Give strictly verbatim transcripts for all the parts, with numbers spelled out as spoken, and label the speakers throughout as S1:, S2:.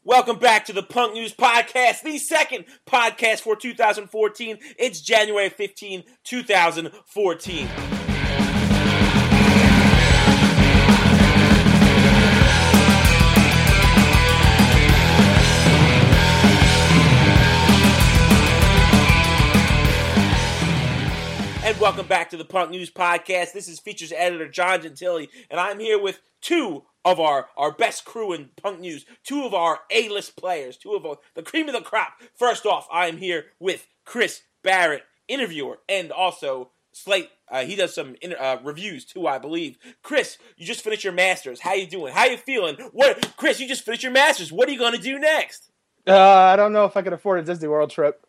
S1: Welcome back to the Punk News Podcast, the second podcast for two thousand fourteen. It's January fifteenth, twenty fourteen. And welcome back to the Punk News Podcast. This is features editor John Gentile, and I'm here with two of our, our best crew in Punk News, two of our A-list players, two of our, the cream of the crop. First off, I'm here with Chris Barrett, interviewer, and also Slate. Uh, he does some inter- uh, reviews too, I believe. Chris, you just finished your Masters. How you doing? How you feeling? What, Chris, you just finished your Masters. What are you going to do next?
S2: Uh, I don't know if I can afford a Disney World trip.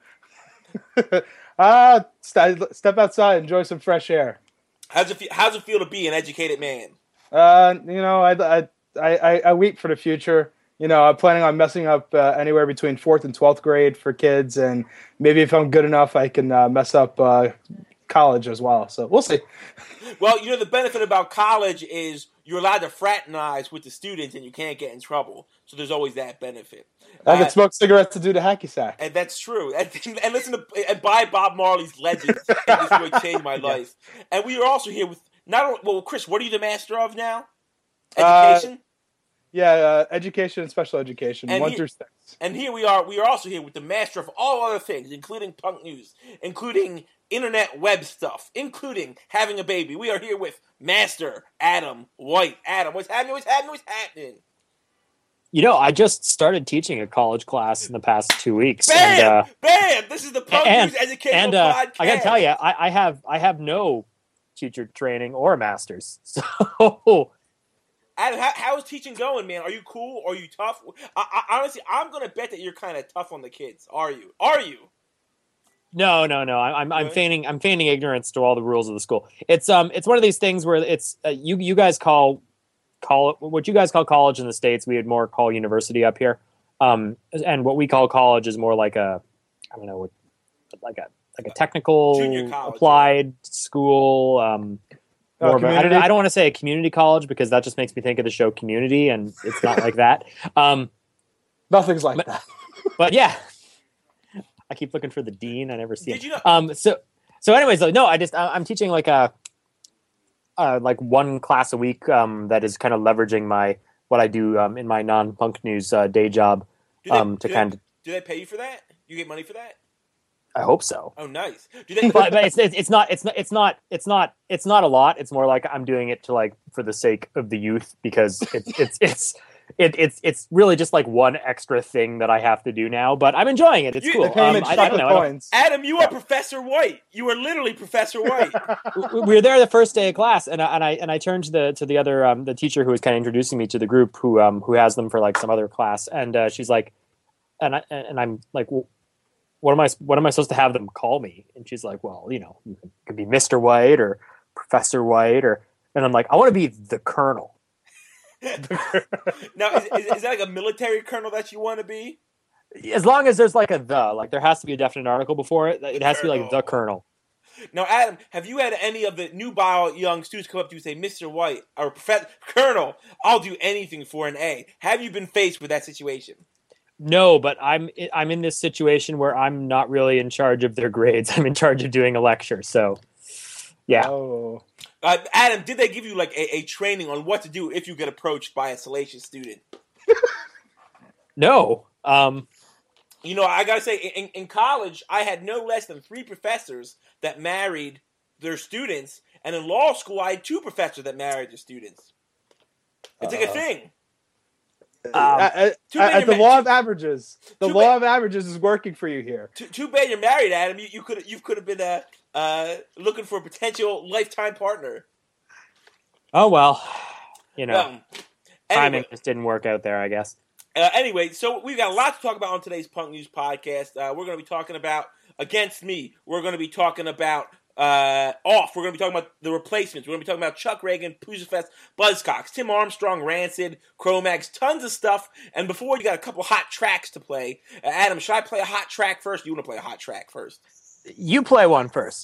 S2: uh, st- step outside, enjoy some fresh air.
S1: How's it feel, how's it feel to be an educated man?
S2: Uh, you know, I, I, I, I weep for the future. You know, I'm planning on messing up uh, anywhere between fourth and twelfth grade for kids, and maybe if I'm good enough, I can uh, mess up uh, college as well. So we'll see.
S1: Well, you know, the benefit about college is you're allowed to fraternize with the students, and you can't get in trouble. So there's always that benefit.
S2: I can
S1: uh,
S2: smoke cigarettes to do the hacky sack.
S1: And that's true. And, and listen to and buy Bob Marley's Legends. And this really changed my life. Yeah. And we are also here with not only, well, Chris, what are you the master of now? Education.
S2: Uh, yeah, uh, education and special education,
S1: and
S2: one
S1: here,
S2: through six.
S1: And here we are. We are also here with the master of all other things, including punk news, including internet web stuff, including having a baby. We are here with Master Adam White. Adam, what's happening? What's happening? What's happening?
S3: You know, I just started teaching a college class in the past two weeks.
S1: Bam!
S3: And, uh,
S1: Bam! This is the Punk
S3: and,
S1: News Educational
S3: and, uh,
S1: Podcast.
S3: I gotta tell you, I, I have I have no teacher training or a master's. So,
S1: Adam, how, how is teaching going, man? Are you cool? Are you tough? I, I, honestly, I'm gonna bet that you're kind of tough on the kids. Are you? Are you?
S3: No, no, no. I, I'm I'm feigning I'm feigning ignorance to all the rules of the school. It's um it's one of these things where it's uh, you you guys call. Call what you guys call college in the States, we would more call university up here. Um, and what we call college is more like a, I don't know, like a like a technical
S1: college,
S3: applied
S1: right?
S3: school. Um, more
S2: oh,
S3: of a, I don't I don't want to say a community college because that just makes me think of the show Community, and it's not like that. Um,
S2: Nothing's like
S3: but,
S2: that.
S3: But yeah, I keep looking for the dean. I never see
S1: Did
S3: him.
S1: you know-
S3: Um, so so anyways, no, I just I'm teaching like a. Uh, like one class a week um, that is kind of leveraging my what I do um, in my non-punk news uh, day job
S1: Do they,
S3: um, to
S1: do
S3: kind
S1: they,
S3: of.
S1: Do they pay you for that? You get money for that?
S3: I hope so.
S1: Oh, nice. Do they?
S3: but but it's, it's it's not it's not it's not it's not it's not a lot. It's more like I'm doing it to like for the sake of the youth because it's it's it's. It, it's it's really just like one extra thing that I have to do now, but I'm enjoying it. It's
S1: You-
S3: cool.
S2: They pay him in
S3: Um, I, I don't
S2: chocolate
S3: know. I don't-
S2: coins.
S1: Adam, you
S3: Yeah.
S1: are Professor White. You are literally Professor White.
S3: we we were there the first day of class, and I, and I and I turned to the to the other um, the teacher who was kind of introducing me to the group who um who has them for like some other class, and uh, she's like, and I and I'm like, well, what am I what am I supposed to have them call me? And she's like, well, you know, you could, could be Mister White or Professor White, or and I'm like, I want to be the Colonel.
S1: Now, is, is, is that like a military colonel that you want to be?
S3: As long as there's like a the, like there has to be a definite article before it. It has to be like
S1: Colonel.
S3: the Colonel.
S1: Now, Adam, have you had any of the new bio young students come up to you and say, Mister White or Professor Colonel, I'll do anything for an A? Have you been faced with that situation?
S3: No, but I'm I'm in this situation where I'm not really in charge of their grades. I'm in charge of doing a lecture. So, yeah.
S2: Oh.
S1: Uh, Adam, did they give you like a, a training on what to do if you get approached by a salacious student?
S3: No. Um,
S1: You know, I gotta say, in, in college, I had no less than three professors that married their students, and in law school, I had two professors that married their students. It's like a
S2: Uh,
S1: thing.
S3: Um,
S2: at at-
S1: too bad
S2: at the
S1: you're
S2: law
S1: ma-
S2: of averages, the
S1: too
S2: law
S1: bad-
S2: of averages is working for you here.
S1: Too, too bad you're married, Adam. You, you could you could have been uh, uh, looking for a potential lifetime partner.
S3: oh well, you know,
S1: Um,
S3: timing
S1: anyway,
S3: just didn't work out there, I guess.
S1: uh, anyway, so we've got a lot to talk about on today's Punk News Podcast. Uh, we're going to be talking about Against Me. We're going to be talking about uh, Off. We're going to be talking about The Replacements. We're going to be talking about Chuck Reagan, Poozafest, Buzzcocks, Tim Armstrong, Rancid, Cro-Mags, tons of stuff. And before you got a couple hot tracks to play. Uh, Adam, should I play a hot track first? Or you want to play a hot track first?
S3: You play one first.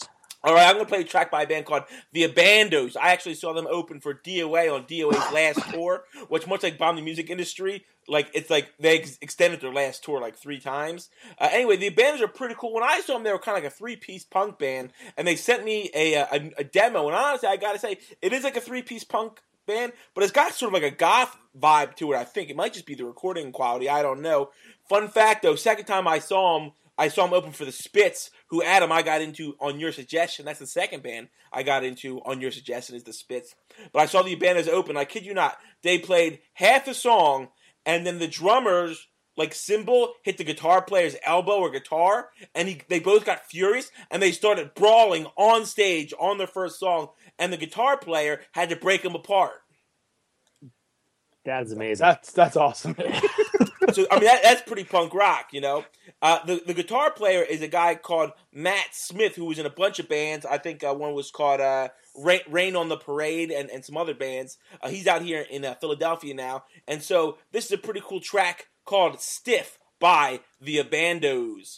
S1: All right, I'm going to play a track by a band called The Abandos. I actually saw them open for D O A on D O A's last tour, which much like Bomb the Music Industry, like it's like they ex- extended their last tour like three times. Uh, anyway, The Abandos are pretty cool. When I saw them, they were kind of like a three-piece punk band, and they sent me a, a, a demo. And honestly, I got to say, it is like a three-piece punk band, but it's got sort of like a goth vibe to it, I think. It might just be the recording quality. I don't know. Fun fact, though, second time I saw them, I saw him open for the Spits, who, Adam, I got into on your suggestion. That's the second band I got into on your suggestion is the Spits. But I saw the Abandos open. I kid you not. They played half the song, and then the drummer's, like, cymbal hit the guitar player's elbow or guitar, and he, they both got furious, and they started brawling on stage on their first song, and the guitar player had to break them apart.
S3: That is amazing.
S2: That's that's awesome.
S1: So, I mean, that, that's pretty punk rock, you know. Uh, the, the guitar player is a guy called Matt Smith, who was in a bunch of bands. I think uh, one was called uh, Rain, Rain on the Parade and, and some other bands. Uh, he's out here in uh, Philadelphia now. And so this is a pretty cool track called Stiff by The Abandos.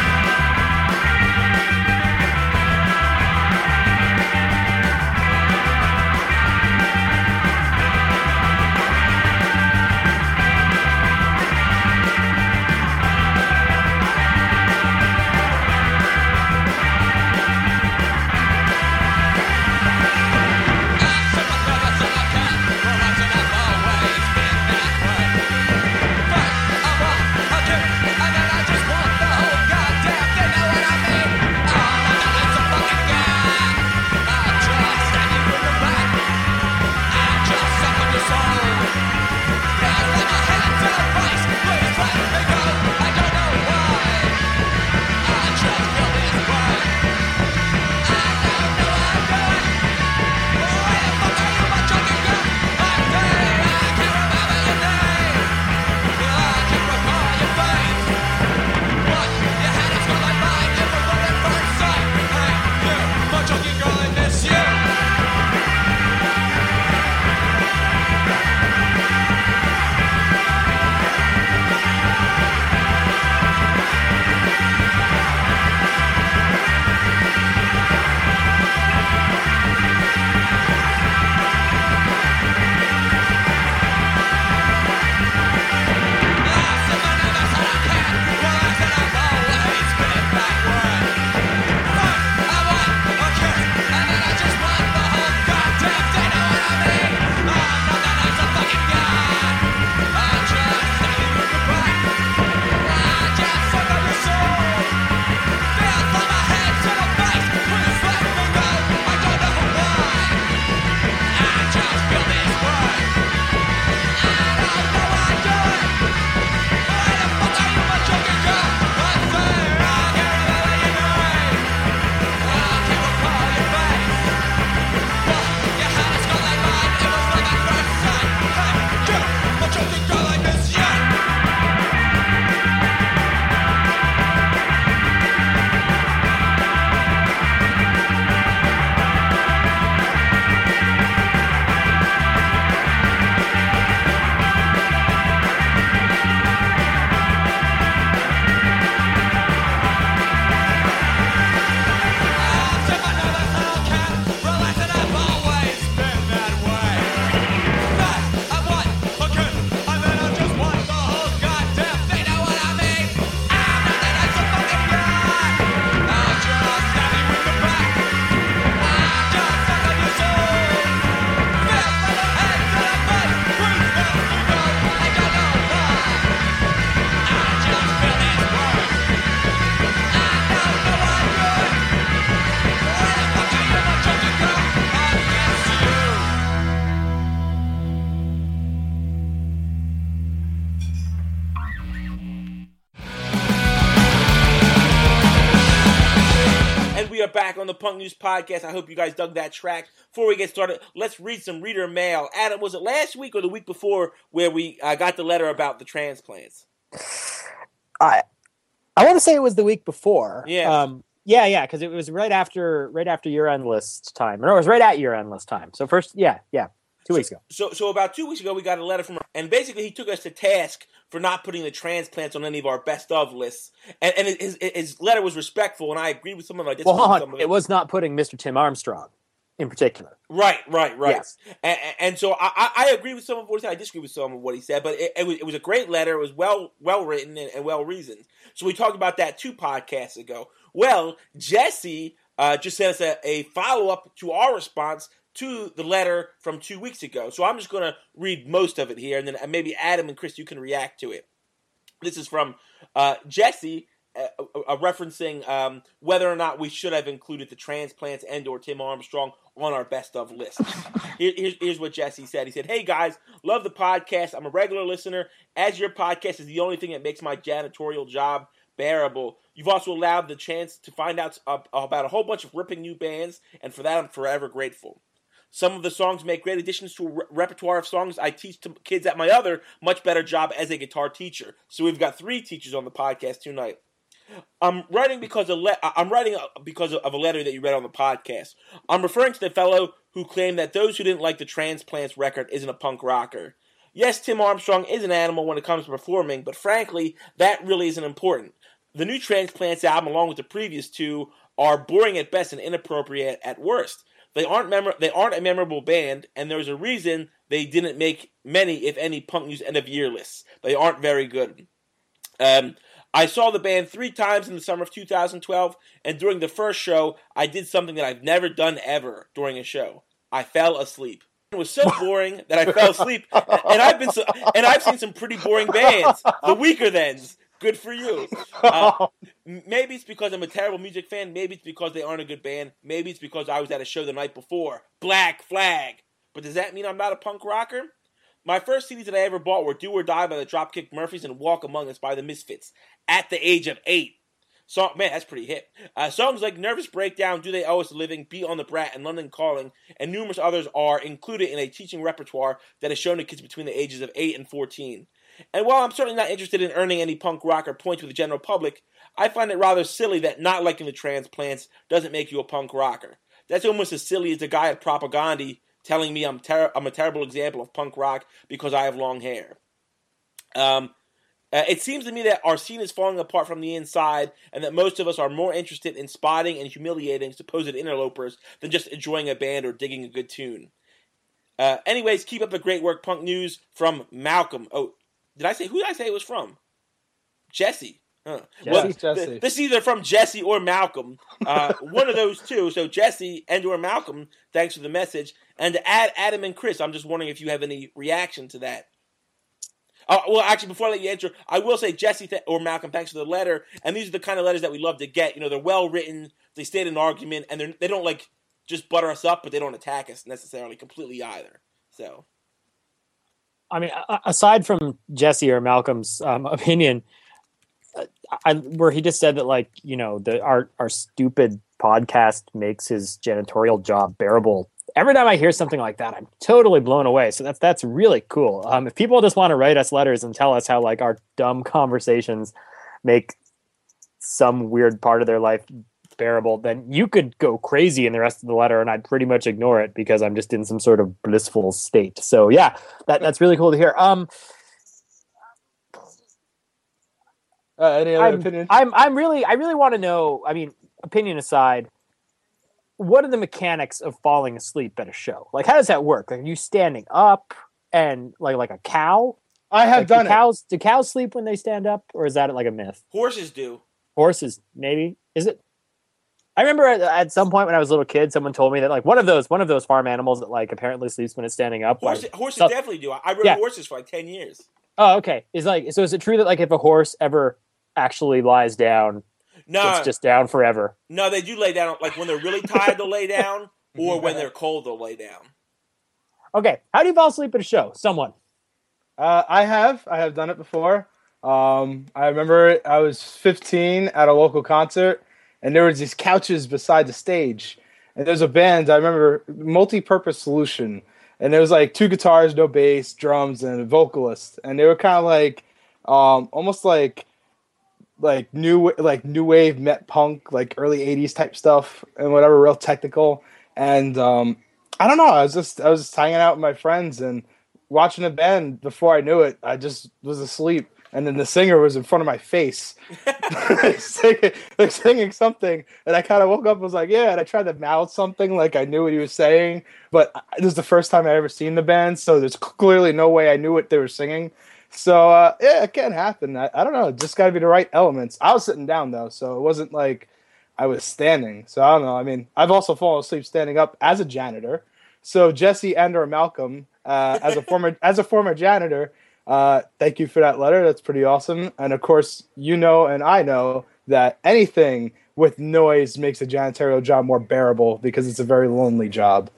S1: Back on the Punk News Podcast. I hope you guys dug that track. Before we get started, let's read some reader mail. Adam, was it last week or the week before where we uh, got the letter about the transplants?
S3: I I want to say it was the week before.
S1: Yeah.
S3: Um, yeah, yeah, because it was right after right after year end list time. Or it was right at year end list time. So first, yeah, yeah. Two weeks ago.
S1: So, so about two weeks ago, we got a letter from, and basically he took us to task for not putting the transplants on any of our best of lists. And, and his, his letter was respectful, and I agree with some of it.
S3: Well, hold on. It. it was not putting Mister Tim Armstrong in particular.
S1: Right, right, right.
S3: Yes.
S1: And, and so I, I agree with some of what he said. I disagree with some of what he said, but it, it, was, it was a great letter. It was well well written and, and well reasoned. So we talked about that two podcasts ago. Well, Jesse uh, just sent us a, a follow-up to our response to the letter from two weeks ago. So I'm just going to read most of it here, and then maybe Adam and Chris, you can react to it. This is from uh, Jesse, uh, uh, referencing um, whether or not we should have included the transplants and or Tim Armstrong on our best of list. Here, here's, here's what Jesse said. He said, "Hey guys, love the podcast. I'm a regular listener. As your podcast is the only thing that makes my janitorial job bearable. You've also allowed the chance to find out uh, about a whole bunch of ripping new bands, and for that I'm forever grateful. Some of the songs make great additions to a re- repertoire of songs I teach to kids at my other much better job as a guitar teacher. So we've got three teachers on the podcast tonight. I'm writing because of le- I'm writing because of a letter that you read on the podcast. I'm referring to the fellow who claimed that those who didn't like the Transplants record isn't a punk rocker. Yes, Tim Armstrong is an animal when it comes to performing, but frankly, that really isn't important. The new Transplants album, along with the previous two, are boring at best and inappropriate at worst. They aren't mem- They aren't a memorable band, and there's a reason they didn't make many, if any, Punk News end of year lists. They aren't very good. Um, I saw the band three times in the summer of two thousand twelve, and during the first show, I did something that I've never done ever during a show. I fell asleep. It was so boring that I fell asleep, and I've been so, and I've seen some pretty boring bands. The Weaker Thans. Good for you. Uh, maybe it's because I'm a terrible music fan. Maybe it's because they aren't a good band. Maybe it's because I was at a show the night before. Black Flag. But does that mean I'm not a punk rocker? My first C Ds that I ever bought were Do or Die by the Dropkick Murphys and Walk Among Us by the Misfits at the age of eight. So, man, that's pretty hip. Uh, songs like Nervous Breakdown, Do They Owe Us a Living, Beat on the Brat, and London Calling, and numerous others are included in a teaching repertoire that is shown to kids between the ages of eight and fourteen. And while I'm certainly not interested in earning any punk rocker points with the general public, I find it rather silly that not liking the Transplants doesn't make you a punk rocker. That's almost as silly as the guy at Propaganda telling me I'm, ter- I'm a terrible example of punk rock because I have long hair. Um, uh, it seems to me that our scene is falling apart from the inside, and that most of us are more interested in spotting and humiliating supposed interlopers than just enjoying a band or digging a good tune. Uh, anyways, keep up the great work, Punk News, from Malcolm. Oh, did I say, who did I say it was from? Jesse. Huh.
S3: Jesse,
S1: well,
S2: Jesse.
S1: Th- this is either from Jesse or Malcolm. Uh, one of those two. So Jesse and or Malcolm, thanks for the message. And to add Adam and Chris, I'm just wondering if you have any reaction to that. Uh, well, actually, before I let you answer, I will say Jesse th- or Malcolm, thanks for the letter. And these are the kind of letters that we love to get. You know, they're well written, they state an argument, and they're, they don't like just butter us up, but they don't attack us necessarily completely either. So,
S3: I mean, aside from Jesse or Malcolm's um, opinion, I, where he just said that, like, you know, the our our stupid podcast makes his janitorial job bearable. Every time I hear something like that, I'm totally blown away. So that's that's really cool. Um, if people just want to write us letters and tell us how, like, our dumb conversations make some weird part of their life bearable, then you could go crazy in the rest of the letter, and I'd pretty much ignore it because I'm just in some sort of blissful state. So yeah, that that's really cool to hear. Um,
S2: Uh, any other
S3: I'm,
S2: opinions?
S3: I'm I'm really I really want to know. I mean, opinion aside, what are the mechanics of falling asleep at a show? Like, how does that work? Like, are you standing up and like like a cow?
S2: I have
S3: Like,
S2: done
S3: do
S2: it.
S3: cows, do cows sleep when they stand up, or is that like a myth?
S1: horses do.
S3: Horses, maybe. Is it? I remember at, at some point when I was a little kid, someone told me that, like, one of those one of those farm animals that, like, apparently sleeps when it's standing up.
S1: Horses,
S3: like,
S1: horses
S3: so-
S1: definitely do. I, I rode
S3: Yeah.
S1: horses for like ten years.
S3: Oh, okay. Is like so? Is it true that, like, if a horse ever actually lies down,
S1: No,
S3: it's just down forever?
S1: no, they do lay down. Like when they're really tired, they'll lay down, or when they're cold, they'll lay down.
S3: Okay. How do you fall asleep at a show? Someone.
S2: Uh, I have. I have done it before. Um, I remember I was fifteen at a local concert, and there was these couches beside the stage. And there's a band, I remember, Multi-Purpose Solution. And there was like two guitars, no bass, drums, and a vocalist. And they were kind of like, um, almost like, like new, like new wave met punk, like early eighties type stuff, and whatever, real technical. And um, I don't know. I was just I was just hanging out with my friends and watching the band. Before I knew it, I just was asleep, and then the singer was in front of my face, singing, like singing something, and I kind of woke up and was like, "Yeah," and I tried to mouth something like I knew what he was saying, but this is the first time I ever seen the band, so there's clearly no way I knew what they were singing. So uh, yeah, it can happen. I, I don't know. Just got to be the right elements. I was sitting down though, so it wasn't like I was standing. So I don't know. I mean, I've also fallen asleep standing up as a janitor. So Jesse and or Malcolm, uh, as a former as a former janitor, uh, thank you for that letter. That's pretty awesome. And of course, you know, and I know that anything with noise makes a janitorial job more bearable because it's a very lonely job.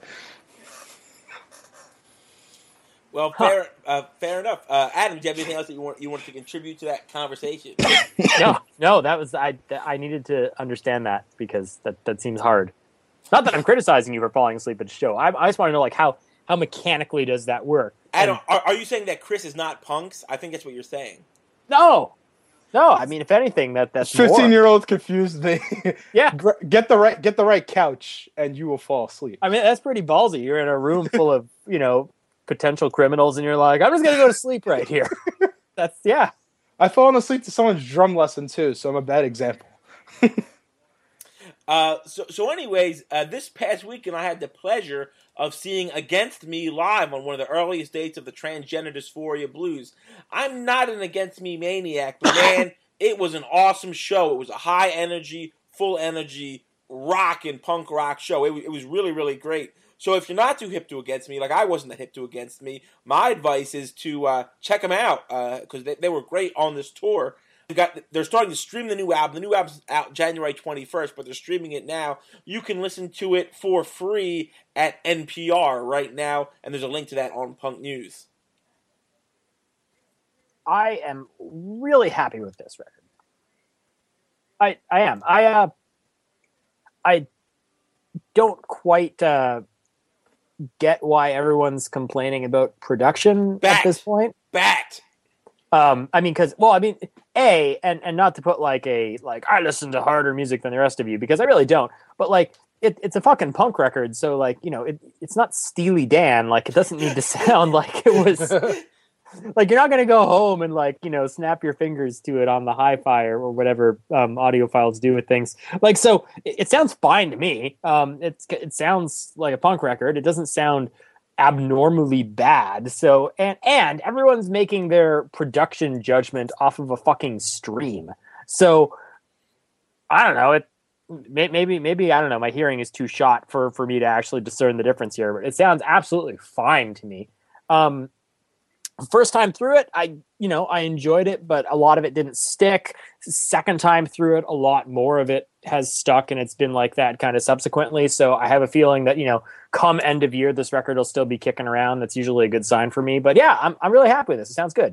S1: Well, fair, uh, fair enough. Uh, Adam, do you have anything else that you want you wanted to contribute to that conversation?
S3: no, no, that was I. I needed to understand that because that, that seems hard. Not that I'm criticizing you for falling asleep at a show. I, I just want to know like how how mechanically does that work?
S1: Adam, and, are, are you saying that Chris is not punks? I think that's what you're saying.
S3: No, no. I mean, if anything, that that's
S2: fifteen year olds confused me.
S3: Yeah,
S2: get the right get the right couch, and you will fall asleep.
S3: I mean, that's pretty ballsy. You're in a room full of you know. potential criminals and you're like, I'm just gonna go to sleep right here. That's yeah.
S2: I've fallen asleep to someone's drum lesson too, so I'm a bad example.
S1: uh, so so anyways, uh, this past weekend I had the pleasure of seeing Against Me live on one of the earliest dates of the Transgender Dysphoria Blues. I'm not an Against Me maniac, but man, it was an awesome show. It was a high energy, full energy, rock and punk rock show. It, it was really, really great. So if you're not too hip to Against Me, like I wasn't hip to Against Me, my advice is to uh, check them out because uh, they, they were great on this tour. They got, they're starting to stream the new album. The new album's out January twenty-first, but they're streaming it now. You can listen to it for free at N P R right now, and there's a link to that on Punk News.
S3: I am really happy with this record. I I am. I uh, I don't quite... Uh, get why everyone's complaining about production
S1: Bat.
S3: at this point.
S1: Bat.
S3: Um, I mean, because well, I mean, a and and not to put like a like I listen to harder music than the rest of you because I really don't. But like, it, it's a fucking punk record, so like you know, it it's not Steely Dan. Like, it doesn't need to sound like it was. Like, you're not going to go home and, like, you know, snap your fingers to it on the hi-fi or, or whatever um, audiophiles do with things. Like, so it, it sounds fine to me. Um, it's, it sounds like a punk record. It doesn't sound abnormally bad. So, and, and everyone's making their production judgment off of a fucking stream. So, I don't know. It maybe, maybe, I don't know. My hearing is too shot for, for me to actually discern the difference here, but it sounds absolutely fine to me. Um, First time through it, I, you know, I enjoyed it, but a lot of it didn't stick. Second time through it, a lot more of it has stuck, and it's been like that kind of subsequently. So I have a feeling that, you know, come end of year, this record will still be kicking around. That's usually a good sign for me. But yeah, I'm I'm really happy with this. It sounds good.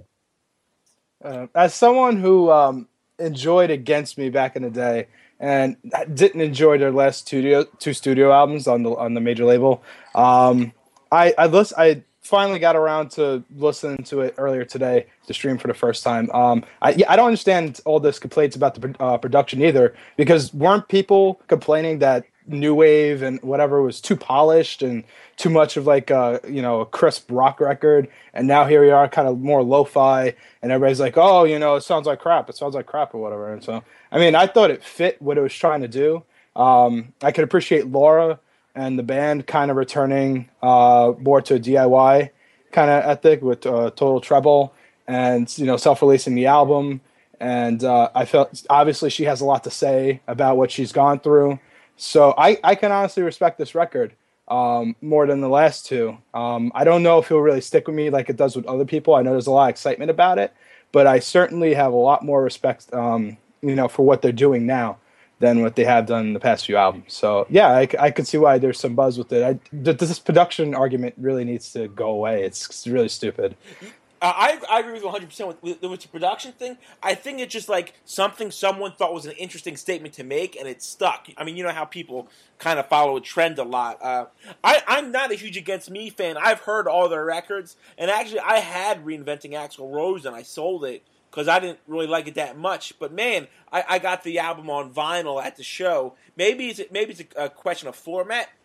S2: Uh, as someone who um, enjoyed Against Me back in the day and didn't enjoy their last studio two studio albums on the on the major label, um, I I list I. finally got around to listening to it earlier today to stream for the first time. Um, I yeah, I don't understand all this complaints about the uh, production either, because weren't people complaining that new wave and whatever was too polished and too much of like a, you know, a crisp rock record, and now here we are kind of more lo-fi and everybody's like, oh, you know, it sounds like crap. It sounds like crap or whatever. And so, I mean, I thought it fit what it was trying to do. Um, I could appreciate Laura and the band kind of returning uh, more to a D I Y kind of ethic with uh, Total Treble and, you know, self-releasing the album. And uh, I felt, obviously, she has a lot to say about what she's gone through. So I, I can honestly respect this record um, more than the last two. Um, I don't know if it'll really stick with me like it does with other people. I know there's a lot of excitement about it, but I certainly have a lot more respect, um, you know, for what they're doing now than what they have done in the past few albums. So yeah, I, I could see why there's some buzz with it. I, this production argument really needs to go away. It's really stupid.
S1: Uh, I, I agree with you one hundred percent with, with, with the production thing. I think it's just like something someone thought was an interesting statement to make, and it stuck. I mean, you know how people kind of follow a trend a lot. Uh, I, I'm not a huge Against Me fan. I've heard all their records, and actually I had Reinventing Axl Rose, and I sold it because I didn't really like it that much. But man, I, I got the album on vinyl at the show. Maybe it's maybe it's a, a question of format.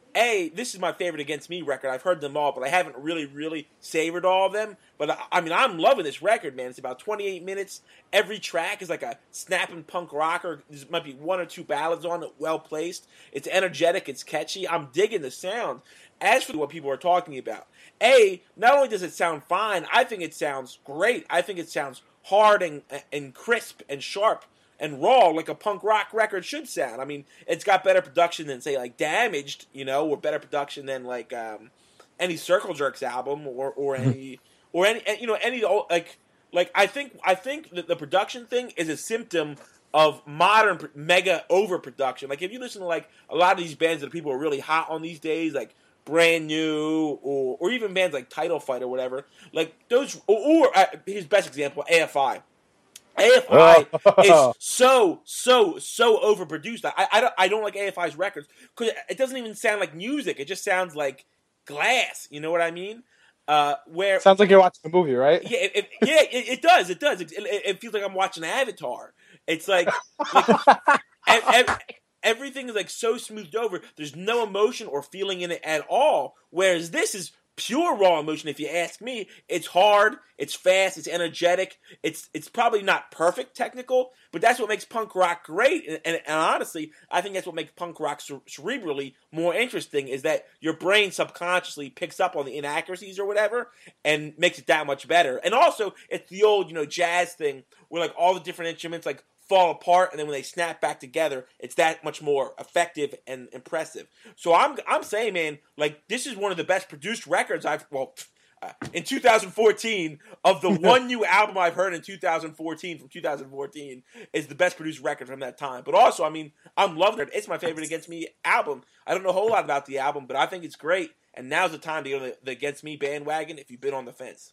S1: A, this is my favorite Against Me record. I've heard them all, but I haven't really, really savored all of them. But, I, I mean, I'm loving this record, man. It's about twenty-eight minutes. Every track is like a snapping punk rocker. There might be one or two ballads on it, well-placed. It's energetic. It's catchy. I'm digging the sound. As for what people are talking about, A, not only does it sound fine, I think it sounds great. I think it sounds hard and, and crisp and sharp and raw, like a punk rock record should sound. I mean, it's got better production than, say, like Damaged, you know, or better production than like um, any Circle Jerks album, or or any or any you know any like like I think I think that the production thing is a symptom of modern mega overproduction. Like if you listen to like a lot of these bands that people are really hot on these days, like Brand New, or or even bands like Title Fight or whatever, like those, or, or uh, his best example, A F I. A F I is so, so, so overproduced. I, I, don't, I don't like A F I's records because it doesn't even sound like music. It just sounds like glass. You know what I mean? Uh, where
S2: sounds like you're watching a movie, right?
S1: Yeah, it, it, yeah, it, it does. It does. It, it, it feels like I'm watching Avatar. It's like, like ev- ev- everything is like so smoothed over. There's no emotion or feeling in it at all. Whereas this is pure raw emotion, if you ask me. It's hard, it's fast, it's energetic. It's it's probably not perfect technical, but that's what makes punk rock great. And, and, and honestly, I think that's what makes punk rock cere- cerebrally more interesting, is that your brain subconsciously picks up on the inaccuracies or whatever and makes it that much better. And also, it's the old, you know, jazz thing where like all the different instruments like fall apart, and then when they snap back together, it's that much more effective and impressive. So I'm I'm saying, man, like this is one of the best produced records I've well uh, in two thousand fourteen of the one new album I've heard in two thousand fourteen from two thousand fourteen is the best produced record from that time. But also, I mean, I'm loving it. It's my favorite Against Me album. I don't know a whole lot about the album, but I think it's great. And now's the time to go to the, the Against Me bandwagon if you've been on the fence.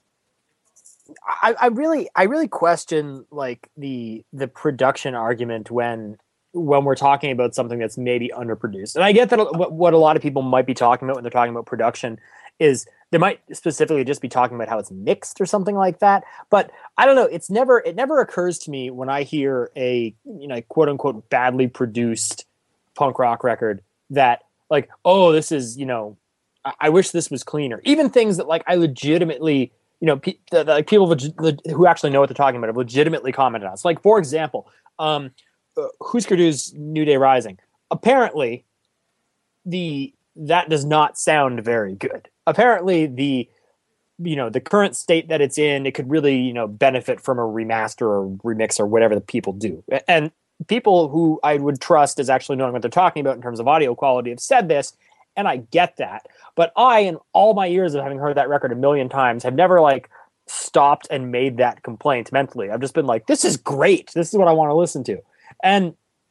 S3: I, I really, I really question like the the production argument when when we're talking about something that's maybe underproduced. And I get that what, what a lot of people might be talking about when they're talking about production is they might specifically just be talking about how it's mixed or something like that. But I don't know. It's never it never occurs to me when I hear a you know quote unquote badly produced punk rock record that like, oh, this is you know I, I wish this was cleaner. Even things that like I legitimately. You know, pe- the, the, like people leg- leg- who actually know what they're talking about have legitimately commented on it. So, like, for example, um, uh, Husker Du's New Day Rising. Apparently, the that does not sound very good. Apparently, the you know the current state that it's in, it could really you know benefit from a remaster or remix or whatever the people do. And people who I would trust as actually knowing what they're talking about in terms of audio quality have said this. And I get that. But I, in all my years of having heard that record a million times, have never, like, stopped and made that complaint mentally. I've just been like, this is great. This is what I want to listen to. And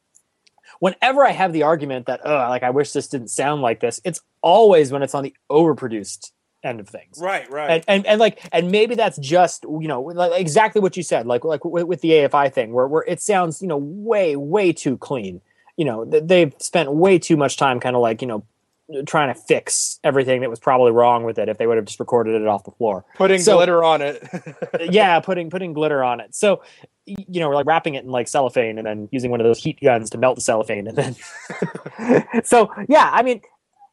S3: whenever I have the argument that, oh, like, I wish this didn't sound like this, it's always when it's on the overproduced end of things.
S1: Right, right.
S3: And, and, and like, and maybe that's just, you know, like exactly what you said, like, like with, with the A F I thing, where, where it sounds, you know, way, way too clean. You know, they've spent way too much time kind of like, you know, trying to fix everything that was probably wrong with it if they would have just recorded it off the floor.
S2: Putting
S3: so,
S2: glitter on it.
S3: yeah, putting putting glitter on it. So, you know, we're like wrapping it in like cellophane and then using one of those heat guns to melt the cellophane. And then, so yeah, I mean,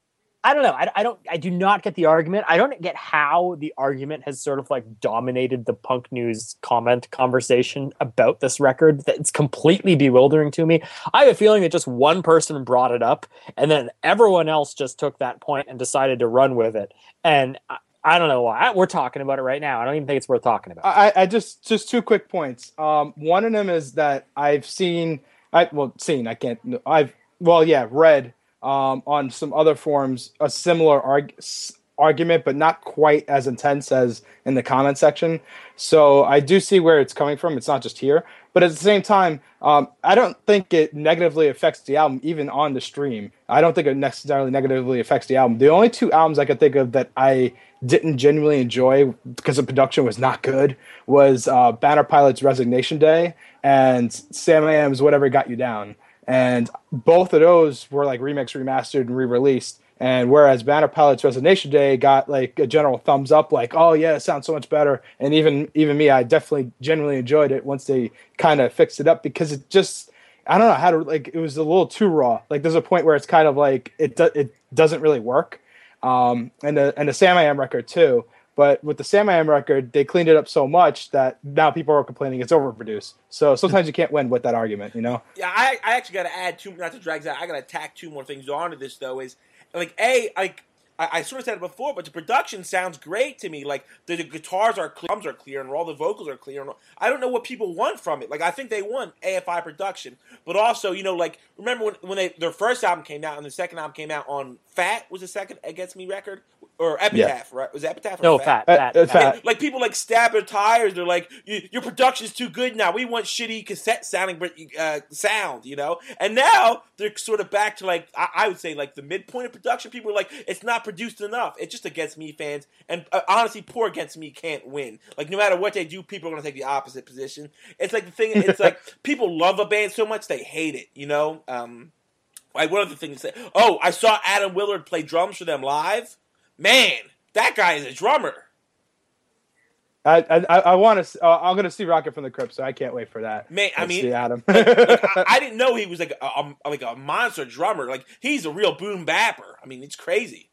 S3: I don't know. I, I don't. I do not get the argument. I don't get how the argument has sort of like dominated the punk news comment conversation about this record. It's completely bewildering to me. I have a feeling that just one person brought it up, and then everyone else just took that point and decided to run with it. And I, I don't know why we're talking about it right now. I don't even think it's worth talking about.
S2: I, I just just two quick points. Um, one of them is that I've seen. I well seen. I can't. I've well yeah read. Um, on some other forums, a similar arg- argument, but not quite as intense as in the comment section. So I do see where it's coming from. It's not just here. But at the same time, um, I don't think it negatively affects the album, even on the stream. I don't think it necessarily negatively affects the album. The only two albums I could think of that I didn't genuinely enjoy because the production was not good was uh, Banner Pilot's Resignation Day and Sam Am's Whatever Got You Down. And both of those were like remixed, remastered, and re-released. And whereas Banner Pilot's Resignation Day got like a general thumbs up, like, oh yeah, it sounds so much better. And even even me, I definitely genuinely enjoyed it once they kind of fixed it up because it just I don't know how to like. It was a little too raw. Like there's a point where it's kind of like it do, it doesn't really work. Um, and the and the Sam I Am record too. But with the Sam I Am record, they cleaned it up so much that now people are complaining it's overproduced. So sometimes you can't win with that argument, you know?
S1: Yeah, I, I actually got to add two, not to drag that, I got to tack two more things onto this, though, is, like, A, like, I, I sort of said it before, but the production sounds great to me. Like, the, the guitars are clear, drums are clear, and all the vocals are clear. And all, I don't know what people want from it. Like, I think they want A F I production. But also, you know, like, remember when, when they, their first album came out and the second album came out on Fat was the second Against Me record? Or Epitaph, yeah. right? Was it Epitaph or
S3: no,
S1: Fat?
S3: Fat.
S2: Uh,
S3: fat,
S2: fat.
S1: Like, like, people, like, stab their tires. They're like, your production's too good now. We want shitty cassette sounding uh, sound, you know? And now they're sort of back to, like, I, I would say, like, the midpoint of production. People are like, it's not produced enough. It's just Against Me fans. And uh, honestly, poor Against Me can't win. Like, no matter what they do, people are going to take the opposite position. It's like the thing, it's like people love a band so much they hate it, you know? Um, like, one of the things that, oh, I saw Adam Willard play drums for them live. Man. That guy is a drummer.
S2: I I, I want to. Uh, I'm going to see Rocket from the Crypt, so I can't wait for that.
S1: Man, I
S2: Let's
S1: mean,
S2: see Adam.
S1: like, like, I, I didn't know he was like a, a like a monster drummer. Like he's a real boom bapper. I mean, it's crazy.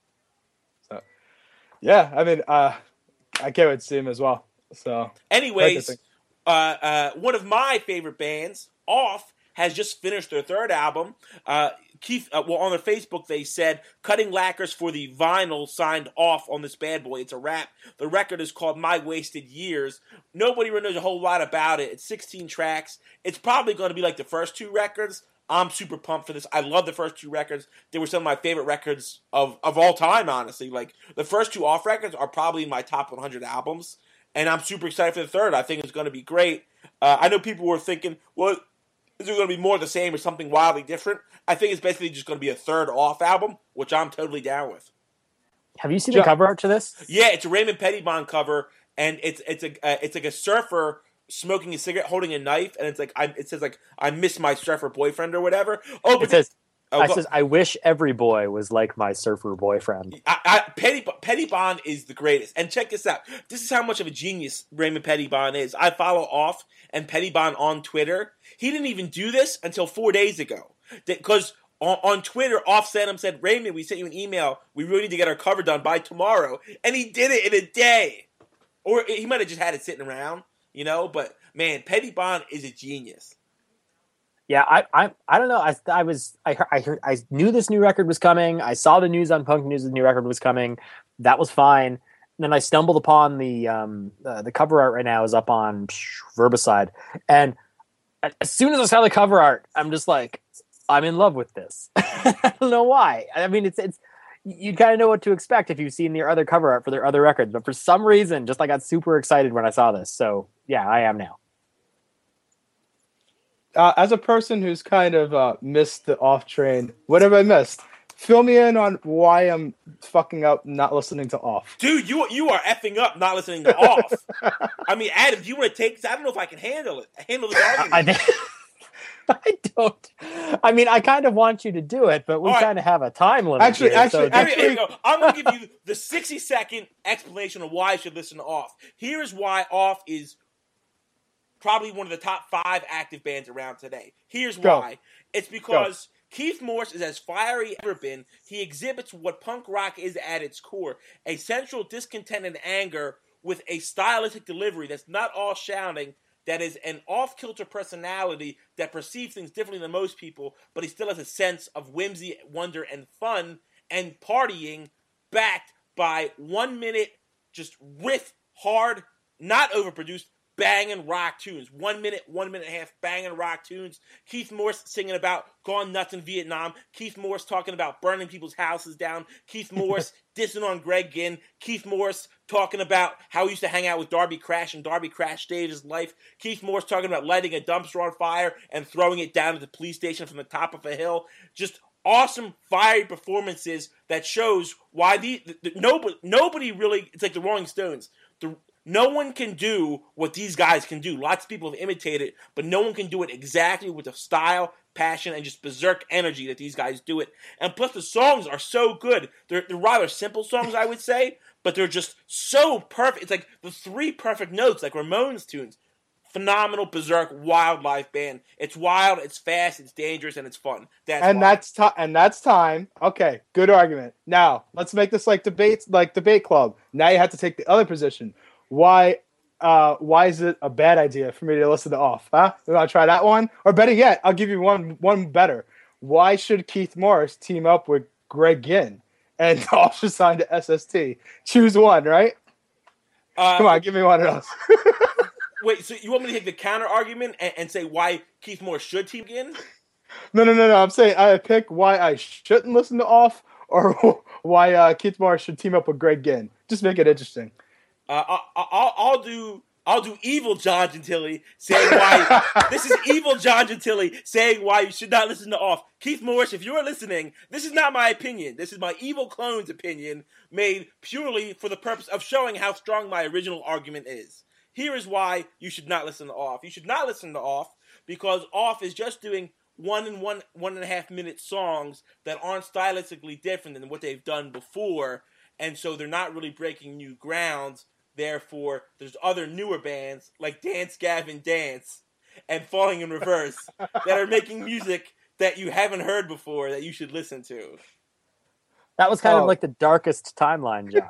S2: So, yeah, I mean, uh, I can't wait to see him as well. So,
S1: anyways, uh, uh, one of my favorite bands, Off, has just finished their third album. Uh, Keith, uh, well, on their Facebook, they said, cutting lacquers for the vinyl signed Off on this bad boy. It's a wrap. The record is called My Wasted Years. Nobody really knows a whole lot about it. It's sixteen tracks. It's probably going to be like the first two records. I'm super pumped for this. I love the first two records. They were some of my favorite records of, of all time, honestly. Like, the first two Off records are probably in my top one hundred albums. And I'm super excited for the third. I think it's going to be great. Uh, I know people were thinking, well, is it going to be more the same or something wildly different? I think it's basically just going to be a third Off album, which I'm totally down with.
S3: Have you seen the cover art to this?
S1: Yeah, it's a Raymond Pettibon cover, and it's it's a uh, it's like a surfer smoking a cigarette, holding a knife, and it's like I, it says like I miss my surfer boyfriend or whatever. Oh, but
S3: it says.
S1: Oh,
S3: I says, I wish every boy was like my surfer boyfriend.
S1: I, I, Pettibon, Pettibon is the greatest. And check this out. This is how much of a genius Raymond Pettibon is. I follow Off and Pettibon on Twitter. He didn't even do this until four days ago. Because on, on Twitter, Off sent him, said, Raymond, we sent you an email. We really need to get our cover done by tomorrow. And he did it in a day. Or he might have just had it sitting around, you know. But, man, Pettibon is a genius.
S3: Yeah, I, I, I don't know. I, I was, I, heard, I heard, I knew this new record was coming. I saw the news on Punk News. The new record was coming. That was fine. And then I stumbled upon the, um, uh, the cover art right now is up on Verbicide, and as soon as I saw the cover art, I'm just like, I'm in love with this. I don't know why. I mean, it's, it's, you kind of know what to expect if you've seen their other cover art for their other records, but for some reason, just I got super excited when I saw this. So yeah, I am now.
S2: Uh, as a person who's kind of uh, missed the Off train, what have I missed? Fill me in on why I'm fucking up not listening to Off.
S1: Dude, you you are effing up not listening to Off. I mean, Adam, do you want to take this? I don't know if I can handle it. Handle this argument.
S3: I, think, I don't. I mean, I kind of want you to do it, but we right. kind of have a time limit.
S2: Actually,
S3: here,
S2: actually,
S3: so
S2: actually,
S1: here we go. I'm going to give you the sixty second explanation of why I should listen to Off. Here is why Off is probably one of the top five active bands around today. Here's
S2: Go.
S1: why. It's because Go. Keith Morris is as fiery as ever been. He exhibits what punk rock is at its core, a central discontent and anger with a stylistic delivery that's not all shouting, that is an off-kilter personality that perceives things differently than most people, but he still has a sense of whimsy, wonder, and fun, and partying backed by one minute just riff hard, not overproduced, banging rock tunes. One minute, one minute and a half banging rock tunes. Keith Morris singing about gone nuts in Vietnam. Keith Morris talking about burning people's houses down. Keith Morris dissing on Greg Ginn. Keith Morris talking about how he used to hang out with Darby Crash and Darby Crash saved his life. Keith Morris talking about lighting a dumpster on fire and throwing it down at the police station from the top of a hill. Just awesome, fiery performances that shows why the, the, the nobody, nobody really, it's like the Rolling Stones. The No one can do what these guys can do. Lots of people have imitated, but no one can do it exactly with the style, passion, and just berserk energy that these guys do it. And plus, the songs are so good. They're, they're rather simple songs, I would say, but they're just so perfect. It's like the three perfect notes, like Ramones tunes. phenomenal, berserk, wild live band. It's wild, it's fast, it's dangerous, and it's fun. That's
S2: and
S1: why.
S2: that's time. And that's time. Okay, good argument. Now let's make this like debates, like debate club. Now you have to take the other position. Why? Uh, why is it a bad idea for me to listen to Off? Huh? You want to try that one? Or better yet, I'll give you one one better. Why should Keith Morris team up with Greg Ginn and Off should sign to S S T? Choose one, right?
S1: Uh,
S2: Come on, give me one of those.
S1: Wait, so you want me to take the counter argument and, and say why Keith Morris should team again?
S2: No, no, no, no. I'm saying I pick why I shouldn't listen to Off or why uh, Keith Morris should team up with Greg Ginn. Just make it interesting.
S1: Uh, I, I'll, I'll do I'll do evil John Gentili saying why this is evil John Gentili saying why you should not listen to Off. Keith Morris, if you're listening, this is not my opinion. This is my evil clone's opinion made purely for the purpose of showing how strong my original argument is. Here is why you should not listen to Off. You should not listen to Off because Off is just doing one and one one and a half minute songs that aren't stylistically different than what they've done before, and so they're not really breaking new grounds. Therefore, there's other newer bands like Dance Gavin Dance and Falling in Reverse that are making music that you haven't heard before that you should listen to.
S3: That was kind
S2: Oh.
S3: of like the darkest timeline, John.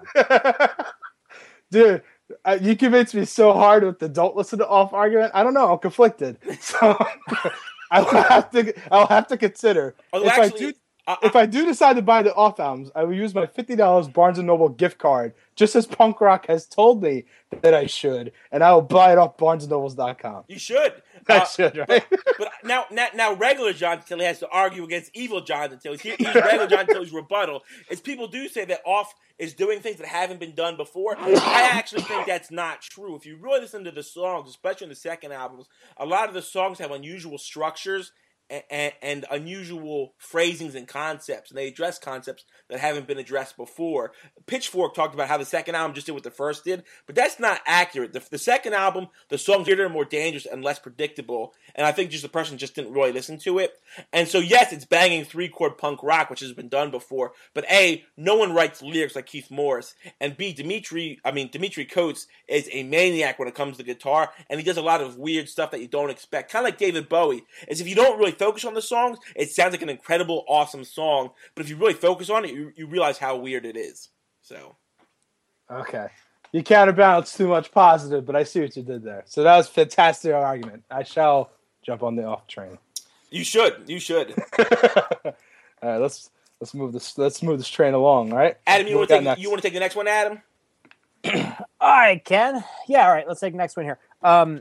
S2: Dude, uh, you convinced me so hard with the don't listen to Off argument. I don't know. I'm conflicted. So I will have to. I'll have to consider.
S1: Although
S2: if
S1: actually,
S2: I do,
S1: I,
S2: if I do decide to buy the Off albums, I will use my fifty dollars Barnes and Noble gift card, just as punk rock has told me that I should, and I will buy it off barnes and nobles dot com.
S1: you should.
S2: I
S1: Uh,
S2: should, right?
S1: But now, now, now, regular John Gentili has to argue against evil John Gentili. Here, here's regular John Gentili's rebuttal. Is people do say that Off is doing things that haven't been done before. I actually think that's not true. If you really listen to the songs, especially in the second albums, a lot of the songs have unusual structures and, and, and unusual phrasings and concepts, and they address concepts that haven't been addressed before. Pitchfork talked about how the second album just did what the first did, but that's not accurate. The, the second album, the songs are more dangerous and less predictable, and I think just the person just didn't really listen to it. And so, yes, it's banging three-chord punk rock, which has been done before, but A, no one writes lyrics like Keith Morris, and B, Dimitri, I mean, Dimitri Coates is a maniac when it comes to guitar, and he does a lot of weird stuff that you don't expect. Kind of like David Bowie, is if you don't really focus on the songs, it sounds like an incredible, awesome song, but if you really focus on it, you, you realize how weird it is. So,
S2: Okay. You counterbalance too much positive, but I see what you did there. So that was a fantastic argument. I shall jump on the Off train.
S1: you should, you should.
S2: All right, let's let's move this let's move this train along. All right,
S1: Adam, you
S2: What
S1: want
S2: we
S1: to
S2: got
S1: take
S2: next?
S1: you want to take the next one, Adam?
S3: I can. Yeah, all right. Let's take the next one here. Um,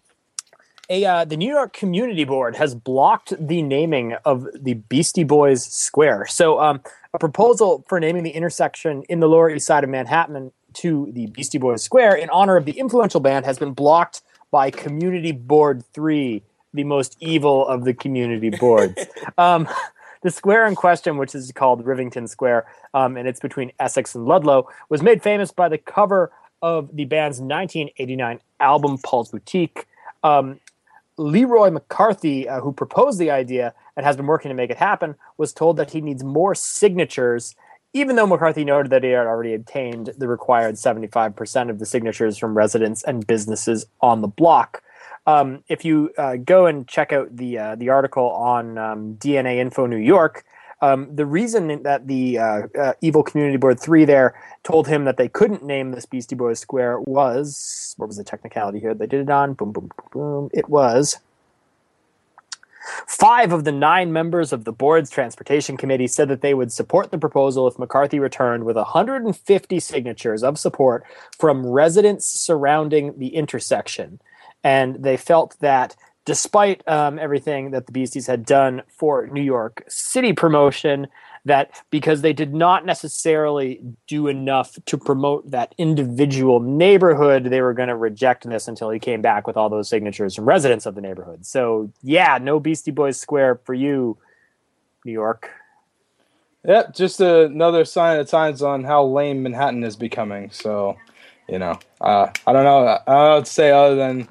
S3: a uh, the New York Community Board has blocked the naming of the Beastie Boys Square. So, um, a proposal for naming the intersection in the Lower East Side of Manhattan to the Beastie Boys Square in honor of the influential band has been blocked by Community Board Three, the most evil of the community boards. um, The square in question, which is called Rivington Square, um, and it's between Essex and Ludlow, was made famous by the cover of the band's nineteen eighty-nine album Paul's Boutique. Um, Leroy McCarthy, uh, who proposed the idea and has been working to make it happen, was told that he needs more signatures, even though McCarthy noted that he had already obtained the required seventy-five percent of the signatures from residents and businesses on the block. Um, if you uh, go and check out the uh, the article on um, D N A Info New York, um, the reason that the uh, uh, Evil Community Board three there told him that they couldn't name this Beastie Boys Square was, what was the technicality here? They did it on, boom, boom, boom, boom. It was five of the nine members of the board's transportation committee said that they would support the proposal if McCarthy returned with one hundred fifty signatures of support from residents surrounding the intersection. And they felt that despite um, everything that the Beasties had done for New York City promotion, that because they did not necessarily do enough to promote that individual neighborhood, they were going to reject this until he came back with all those signatures from residents of the neighborhood. So, yeah, no Beastie Boys Square for you, New York.
S2: Yep, just another sign of the times on how lame Manhattan is becoming. So, you know, uh, I don't know. I don't know what to say other than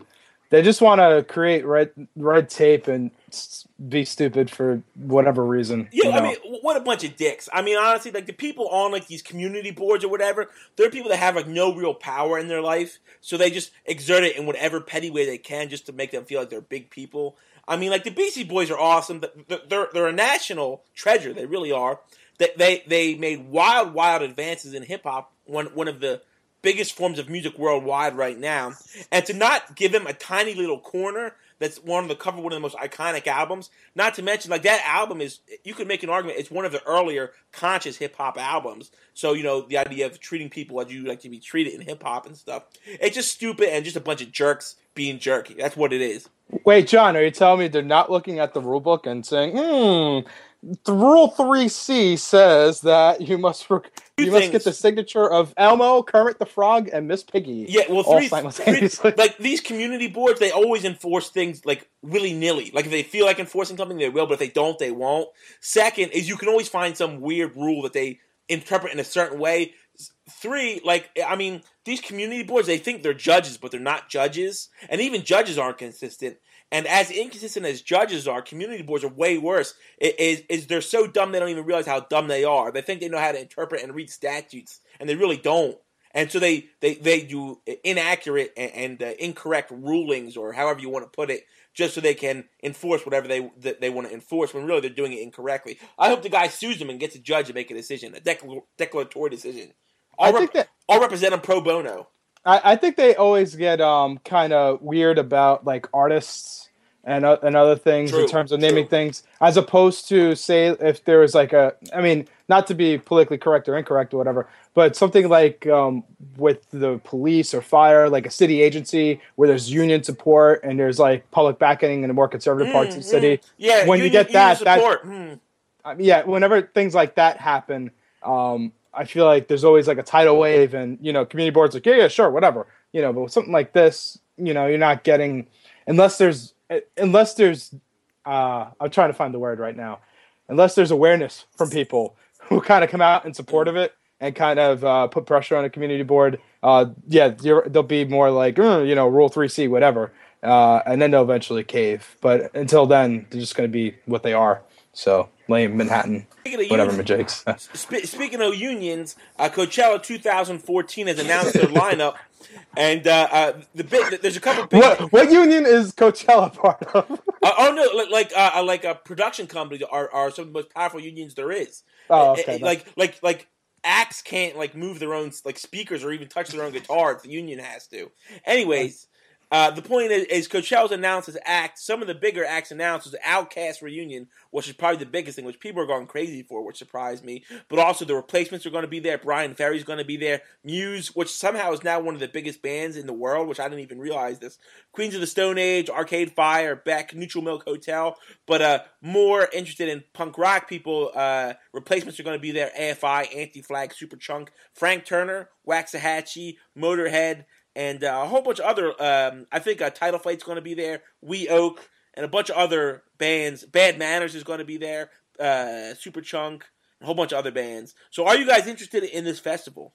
S2: They just want to create red red tape and be stupid for whatever reason.
S1: Yeah,
S2: you know?
S1: I mean, what a bunch of dicks. I mean, honestly, like the people on like these community boards or whatever, they're people that have like no real power in their life, so they just exert it in whatever petty way they can just to make them feel like they're big people. I mean, like the Beastie Boys are awesome. They're they're a national treasure. They really are. They they they made wild wild advances in hip hop. One one of the biggest forms of music worldwide right now, and to not give him a tiny little corner that's one of the cover one of the most iconic albums. Not to mention, like that album is, you could make an argument, it's one of the earlier conscious hip hop albums. So you know the idea of treating people as you like to be treated in hip hop and stuff. It's just stupid and just a bunch of jerks being jerky. That's what it is.
S2: Wait, John, are you telling me they're not looking at the rule book and saying, "Hmm, the Rule three C says that you must rec- you must get the signature of Elmo, Kermit the Frog, and Miss Piggy"?
S1: Yeah, well,
S2: all
S1: three,
S2: simultaneously.
S1: three, like these community boards, they always enforce things like willy nilly. Like if they feel like enforcing something, they will, but if they don't, they won't. Second is you can always find some weird rule that they interpret in a certain way. Three, like, I mean, these community boards, they think they're judges, but they're not judges. And even judges aren't consistent. And as inconsistent as judges are, community boards are way worse. It is, is they're so dumb they don't even realize how dumb they are. They think they know how to interpret and read statutes, and they really don't. And so they, they, they do inaccurate and, and uh, incorrect rulings, or however you want to put it, just so they can enforce whatever they that they want to enforce, when really they're doing it incorrectly. I hope the guy sues them and gets a judge to make a decision, a declar- declaratory decision. I'll,
S2: I think
S1: rep-
S2: that
S1: I'll represent him pro bono.
S2: I, I think they always get um kind of weird about like artists and uh, and other things
S1: True,
S2: in terms of naming
S1: true.
S2: things, as opposed to, say, if there was like a, I mean, not to be politically correct or incorrect or whatever, but something like um with the police or fire, like a city agency where there's union support and there's like public backing in the more conservative
S1: Mm,
S2: parts of the city.
S1: mm. Yeah,
S2: when
S1: union,
S2: you get that,
S1: union
S2: that
S1: support. Mm.
S2: I mean, yeah, whenever things like that happen, um, I feel like there's always like a tidal wave, and you know, community boards like, yeah, yeah, sure, whatever, you know. But with something like this, you know, you're not getting, unless there's, unless there's, uh, I'm trying to find the word right now, unless there's awareness from people who kind of come out in support of it and kind of uh, put pressure on a community board. Uh, yeah, they'll be more like, mm, you know, Rule three C, whatever, uh, and then they'll eventually cave. But until then, they're just going to be what they are. So lame Manhattan, whatever, Majakes.
S1: Sp- speaking of unions, uh, Coachella twenty fourteen has announced their lineup, and uh, uh, the big, there's a couple. Big,
S2: what what union is Coachella part of?
S1: uh, oh no, like like uh, like a production company are are some of the most powerful unions there is.
S2: Oh,
S1: Uh,
S2: okay.
S1: uh, like like like acts can't like move their own like speakers or even touch their own guitars. The union has to. Anyways. Uh, the point is, is Coachella's announced his act. Some of the bigger acts announced was the Outkast reunion, which is probably the biggest thing, which people are going crazy for, which surprised me. But also the replacements are going to be there. Brian Ferry's going to be there. Muse, which somehow is now one of the biggest bands in the world, which I didn't even realize this. Queens of the Stone Age, Arcade Fire, Beck, Neutral Milk Hotel. But uh, more interested in punk rock people, uh, replacements are going to be there. A F I, Anti-Flag, Superchunk, Frank Turner, Waxahachie, Motorhead, and uh, a whole bunch of other, um, I think uh, Title Fight's going to be there, We Oak, and a bunch of other bands. Bad Manners is going to be there, uh, Superchunk, a whole bunch of other bands. So are you guys interested in this festival?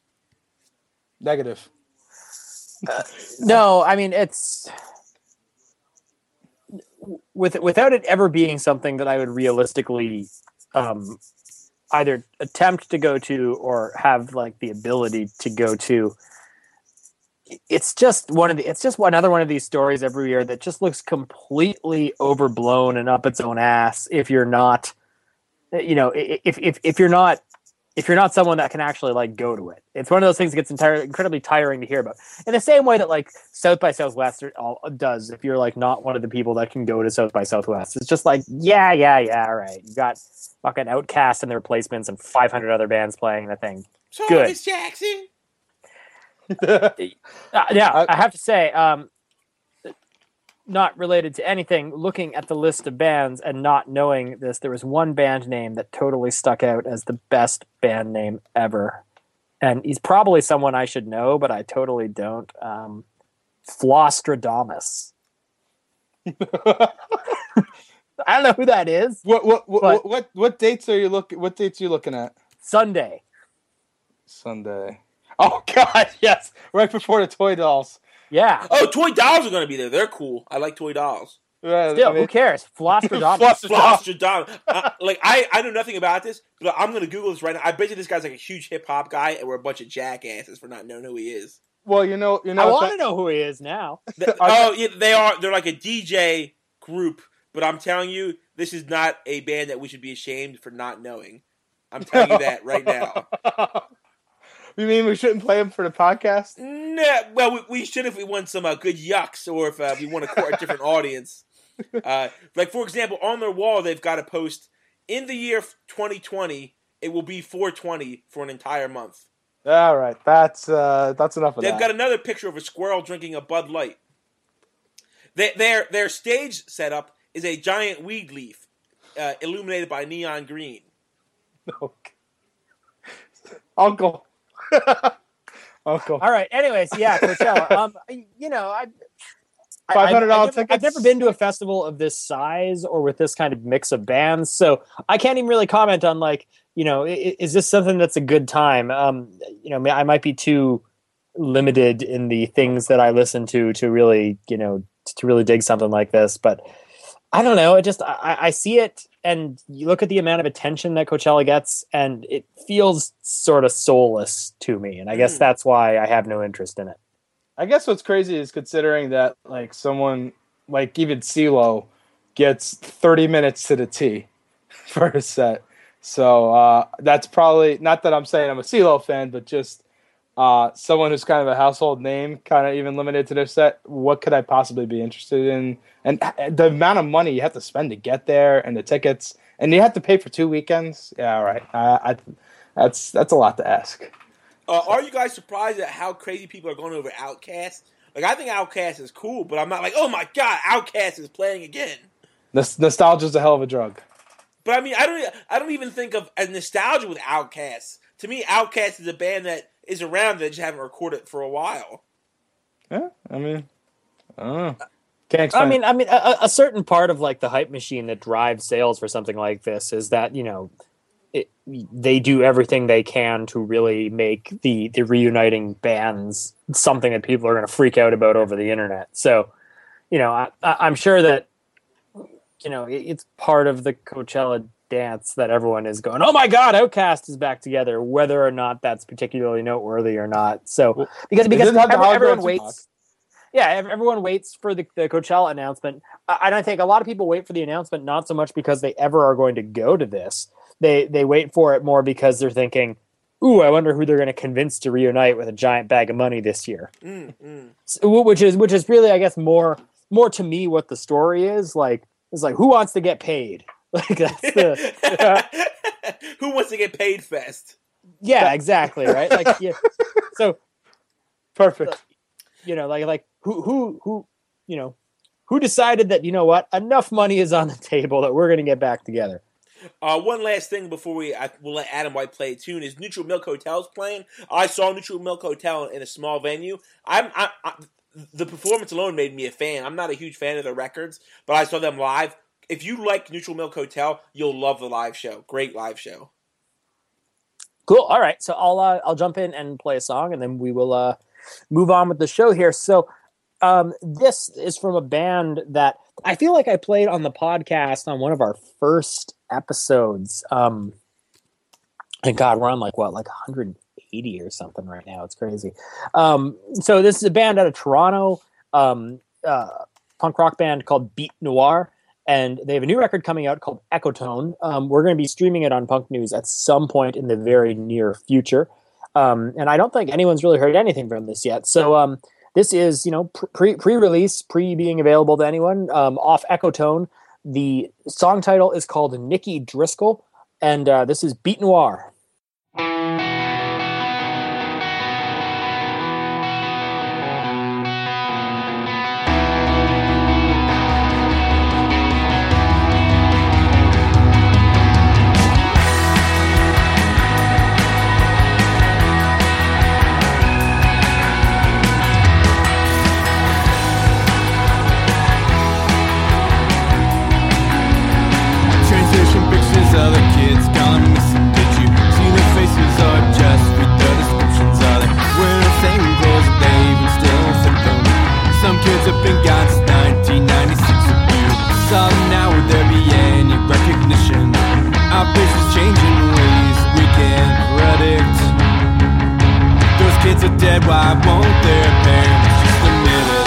S2: Negative.
S3: Uh, no, I mean, it's... with without it ever being something that I would realistically um, either attempt to go to or have like the ability to go to. It's just one of the, it's just another one of these stories every year that just looks completely overblown and up its own ass. If you're not, you know, if, if, if you're not, if you're not someone that can actually like go to it, it's one of those things that gets entire, incredibly tiring to hear about, in the same way that like South by Southwest does. If you're like not one of the people that can go to South by Southwest, it's just like, yeah, yeah, yeah. All right. You got fucking Outkast and their replacements and five hundred other bands playing the thing.
S1: So
S3: Good.
S1: Miss Jackson.
S3: uh, yeah, I have to say, um, not related to anything, looking at the list of bands and not knowing this, there was one band name that totally stuck out as the best band name ever. And he's probably someone I should know, but I totally don't. Um, Flostradamus. I don't know who that is.
S2: What what what,
S3: but
S2: what what dates are you looking? What dates are you looking at?
S3: Sunday.
S2: Sunday. Oh God, yes! Right before the Toy Dolls.
S3: Yeah.
S1: Oh, Toy Dolls are going to be there. They're cool. I like Toy Dolls.
S2: Yeah,
S3: Still,
S2: I mean,
S3: who cares? Flostradamus.
S1: Flostradamus. uh, like I, I know nothing about this, but I'm going to Google this right now. I bet you this guy's like a huge hip hop guy, and we're a bunch of jackasses for not knowing who he is.
S2: Well, you know, you know.
S3: I want to know who he is now.
S1: The, oh, yeah, they are. They're like a D J group, but I'm telling you, this is not a band that we should be ashamed for not knowing. I'm telling you that right now.
S2: You mean we shouldn't play them for the podcast?
S1: Nah, well, we, we should if we want some uh, good yucks, or if uh, we want to court a different audience. Uh, like, for example, on their wall, they've got a post, in the year twenty twenty, it will be four twenty for an entire month.
S2: All right, that's uh, that's enough of
S1: They've
S2: that.
S1: got another picture of a squirrel drinking a Bud Light. They, their, their stage setup is a giant weed leaf uh, illuminated by neon green.
S2: Okay. Uncle. Uncle.
S3: All right. Anyways, yeah, Coachella. um, you know, I.
S2: Five hundred dollars
S3: I've,
S2: tickets.
S3: I've never been to a festival of this size or with this kind of mix of bands, so I can't even really comment on like, you know, is, is this something that's a good time? Um, you know, I might be too limited in the things that I listen to to really, you know, to really dig something like this. But I don't know. It just I, I see it, and you look at the amount of attention that Coachella gets, and it feels sort of soulless to me, and I guess
S1: Mm.
S3: that's why I have no interest in it.
S2: I guess what's crazy is considering that like someone like even CeeLo gets thirty minutes to the T for a set. So uh, that's probably not that I'm saying I'm a CeeLo fan, but just uh, someone who's kind of a household name, kind of even limited to their set. What could I possibly be interested in? And the amount of money you have to spend to get there, and the tickets, and you have to pay for two weekends. Yeah, all right. Uh, I, that's that's a lot to ask.
S1: Uh, are you guys surprised at how crazy people are going over Outkast? Like, I think Outkast is cool, but I'm not like, oh my god, Outkast is playing again.
S2: Nos- nostalgia is a hell of a drug.
S1: But I mean, I don't, I don't even think of as nostalgia with Outkast. To me, Outkast is a band that is around that just haven't recorded for a while.
S2: Yeah, I mean, I don't know. Can't explain.
S3: I mean, I mean, a, a certain part of like the hype machine that drives sales for something like this is that, you know, it, they do everything they can to really make the the reuniting bands something that people are going to freak out about over the internet. So, you know, I, I'm sure that, you know, it, it's part of the Coachella dance that everyone is going, oh my God, Outkast is back together, whether or not that's particularly noteworthy or not. So, because because
S2: It didn't have the
S3: every,
S2: hologram
S3: everyone
S2: to
S3: waits.
S2: talk.
S3: Yeah, ev- everyone waits for the, the Coachella announcement. I, and I think a lot of people wait for the announcement not so much because they ever are going to go to this. They they wait for it more because they're thinking, ooh, I wonder who they're going to convince to reunite with a giant bag of money this year.
S1: Mm, mm.
S3: So, which is which is really, I guess, more more to me what the story is. Like, it's like, who wants to get paid? Like, that's the
S1: Who wants to get paid fest?
S3: yeah, exactly, right? Like, yeah. So,
S2: Perfect.
S3: you know, like like who who who you know who decided that, you know what, enough money is on the table that we're going to get back together.
S1: Uh, one last thing before we I, we'll let Adam White play a tune is Neutral Milk Hotel's playing. I saw Neutral Milk Hotel in a small venue. I'm I, I, the performance alone made me a fan. I'm not a huge fan of their records, but I saw them live. If you like Neutral Milk Hotel, you'll love the live show. Great live show.
S3: Cool. All right. So I'll uh, I'll jump in and play a song, and then we will uh, move on with the show here. So um, this is from a band that I feel like I played on the podcast on one of our first episodes. Um, and God, we're on like what, like one hundred eighty or something right now. It's crazy. Um, so this is a band out of Toronto, um, uh, punk rock band called Beat Noir. And they have a new record coming out called Ecotone. Um, we're going to be streaming it on Punk News at some point in the very near future. Um, and I don't think anyone's really heard anything from this yet. So um, this is, you know, pre pre-release, pre being available to anyone, um, off Ecotone. The song title is called Nikki Driscoll, and uh, this is Beat Noir.
S4: Transition pictures of the kids gone missing. Did you see their faces or just read the descriptions? Are they wearing the same clothes? They even still fit them. saw them now, would there be any recognition? Our faces change in ways we can't predict. Those kids are dead, why won't their parents just admit it?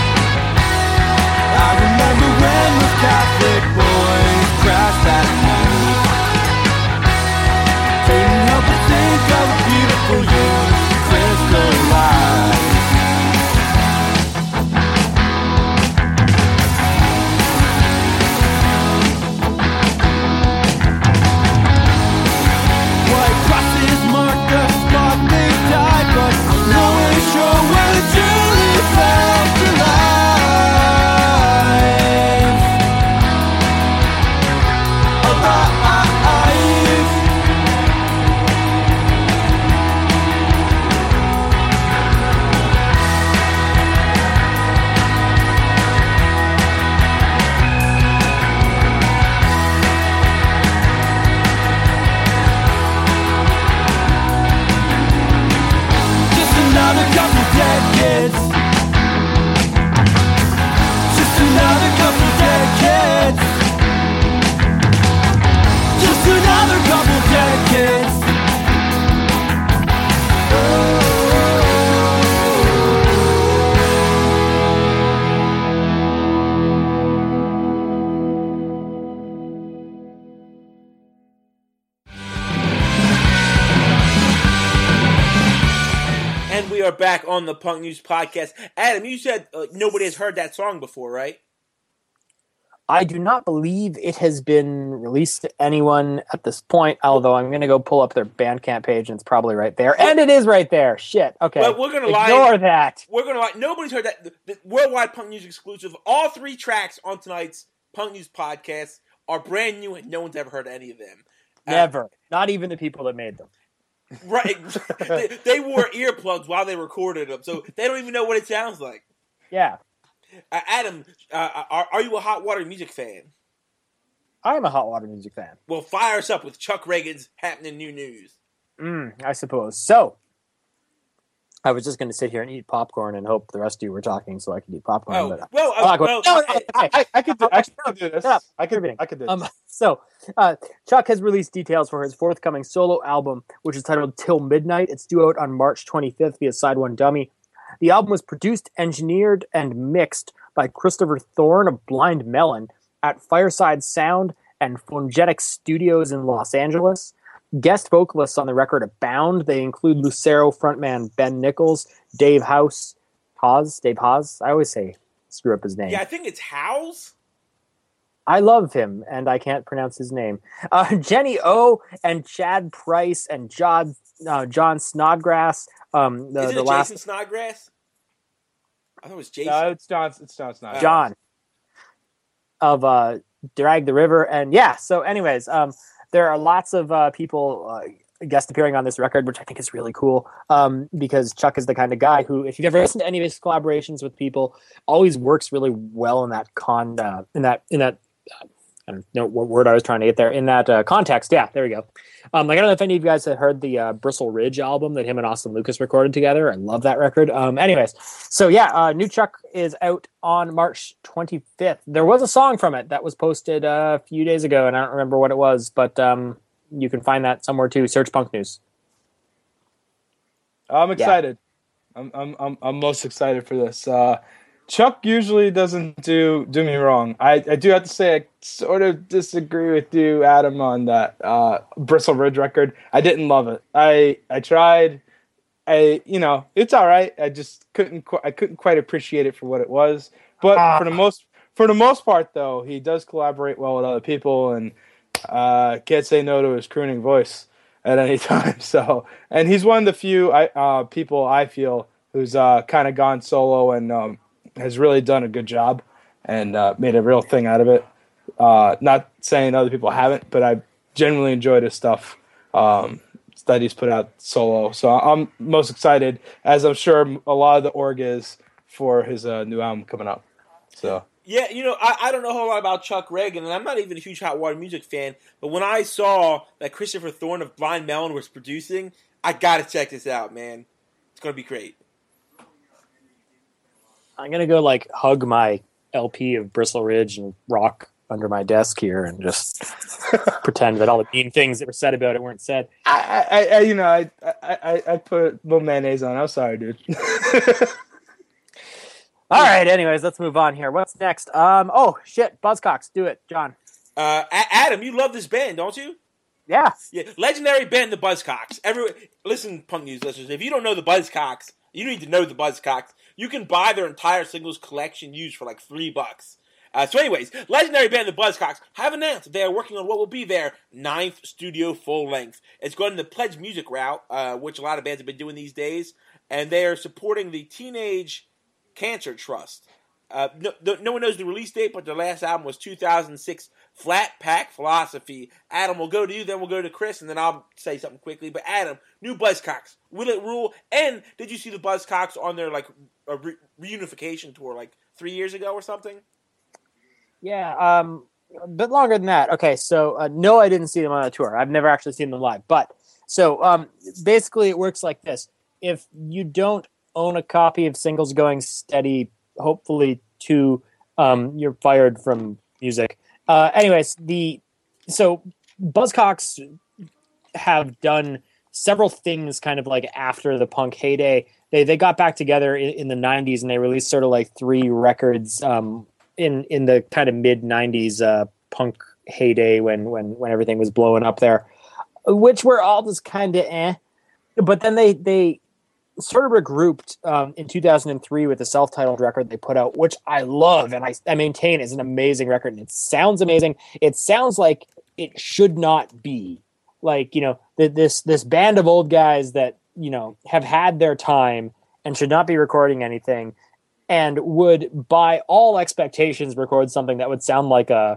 S4: I remember when the Catholic boys crashed that night. Couldn't help but think of a beautiful young crystal light. White crosses mark the spot they died, but no one is sure where the truly felt alive. Alive. Just another couple dead kids. Just another couple dead kids. Just another couple dead kids.
S1: And we are back on the Punk News Podcast. Adam, you said uh, nobody has heard that song before, right?
S3: I do not believe it has been released to anyone at this point, although I'm going to go pull up their Bandcamp page, and it's probably right there. And it is right there. Shit. Okay.
S1: Well, we're gonna lie.
S3: Ignore that.
S1: We're going to lie. Nobody's heard that. The, the worldwide Punk News exclusive. All three tracks on tonight's Punk News Podcast are brand new, and no one's ever heard any of them. Uh,
S3: Never. Not even the people that made them.
S1: Right. they, they wore earplugs while they recorded them, so they don't even know what it sounds like.
S3: Yeah.
S1: Uh, Adam, uh, are, are you a Hot Water Music fan?
S3: I am a Hot Water Music fan.
S1: Well, fire us up with Chuck Reagan's Happening New News.
S3: Mm, I suppose. So, I was just going to sit here and eat popcorn and hope the rest of you were talking so I could eat popcorn.
S1: Oh,
S3: but,
S1: well,
S3: I'm
S1: uh,
S3: not going-
S1: well,
S3: No,
S1: uh,
S3: no, I-
S2: I, I could do, actually, I could do this.
S3: Shut up.
S2: I could,
S3: Everything.
S2: I could do this.
S3: Um, so, uh, Chuck has released details for his forthcoming solo album, which is titled Till Midnight. It's due out on March twenty-fifth via Side One Dummy. The album was produced, engineered, and mixed by Christopher Thorne of Blind Melon at Fireside Sound and Phonegetic Studios in Los Angeles. Guest vocalists on the record abound. They include Lucero frontman Ben Nichols, Dave House, Haas, Dave Haas. I always say screw up his name.
S1: yeah, I think it's Howes.
S3: I love him, and I can't pronounce his name. Uh, Jenny O and Chad Price and John uh, John Snodgrass. Um, the,
S1: Is it
S3: the
S1: a
S3: last
S1: Jason Snodgrass? I thought it was Jason.
S2: No, it's not. It's not. It's not.
S3: John of uh, Drag the River, and yeah. So, anyways, um, there are lots of uh, people uh, guest appearing on this record, which I think is really cool. Um, because Chuck is the kind of guy who, if you've ever listened to any of his collaborations with people, always works really well in that con uh, in that in that. Uh, I don't know what word I was trying to get there in that uh, context. Yeah, there we go. Um, like, I don't know if any of you guys have heard the uh, Bristle Ridge album that him and Austin Lucas recorded together. I love that record. Um, anyways, so yeah, uh, New Chuck is out on March twenty-fifth. There was a song from it that was posted uh, a few days ago, and I don't remember what it was, but um, you can find that somewhere too. Search Punk News.
S2: I'm excited. I'm, I'm I'm I'm most excited for this. Uh, Chuck usually doesn't do do me wrong. I, I do have to say I sort of disagree with you, Adam, on that uh, Bristle Ridge record. I didn't love it. I I tried. I you know it's all right. I just couldn't qu- I couldn't quite appreciate it for what it was. But
S3: Ah.
S2: for the most for the most part, though, he does collaborate well with other people and uh, can't say no to his crooning voice at any time. So, and he's one of the few I, uh, people I feel who's uh, kind of gone solo and um, has really done a good job and uh, made a real thing out of it. Uh, not saying other people haven't, but I genuinely enjoyed his stuff um, that he's put out solo. So I'm most excited, as I'm sure a lot of the org is, for his uh, new album coming up. So.
S1: Yeah, you know, I, I don't know a whole lot about Chuck Reagan, and I'm not even a huge Hot Water Music fan, but when I saw that Christopher Thorne of Blind Melon was producing, I gotta check this out, man. It's gonna be great.
S3: I'm gonna go like hug my L P of Bristle Ridge and rock under my desk here and just pretend that all the mean things that were said about it weren't said.
S2: I, I, I you know, I, I, I put a little mayonnaise on. I'm sorry, dude.
S3: All right. Anyways, let's move on here. What's next? Um. Oh shit, Buzzcocks. Do it, John.
S1: Uh, A- Adam, you love this band, don't you?
S3: Yeah.
S1: Yeah, legendary band, the Buzzcocks. Every listen, Punk News listeners, if you don't know the Buzzcocks, you need to know the Buzzcocks. You can buy their entire singles collection used for like three bucks. Uh, so, anyways, legendary band, the Buzzcocks, have announced that they are working on what will be their ninth studio full length. It's going the Pledge Music route, uh, which a lot of bands have been doing these days, and they are supporting the Teenage Cancer Trust. Uh, no, no one knows the release date, but their last album was two thousand six, Flat Pack Philosophy. Adam, we'll go to you, then we'll go to Chris, and then I'll say something quickly. But Adam, new Buzzcocks, will it rule? And did you see the Buzzcocks on their like a re- reunification tour like three years ago or something?
S3: Yeah, um, a bit longer than that. Okay, so uh, no, I didn't see them on a tour. I've never actually seen them live. But so um, basically, it works like this: if you don't own a copy of Singles Going Steady, hopefully two, um, you're fired from music. Uh, anyways, the so Buzzcocks have done several things kind of like after the punk heyday. They they got back together in, in the nineties and they released sort of like three records um, in in the kind of mid nineties uh, punk heyday when when when everything was blowing up there, which were all just kind of eh. But then they they sort of regrouped um, in two thousand three with the self-titled record they put out, which I love and I, I maintain is an amazing record. And it sounds amazing. It sounds like it should not be. Like, you know, th- this this band of old guys that, you know, have had their time and should not be recording anything and would, by all expectations, record something that would sound like a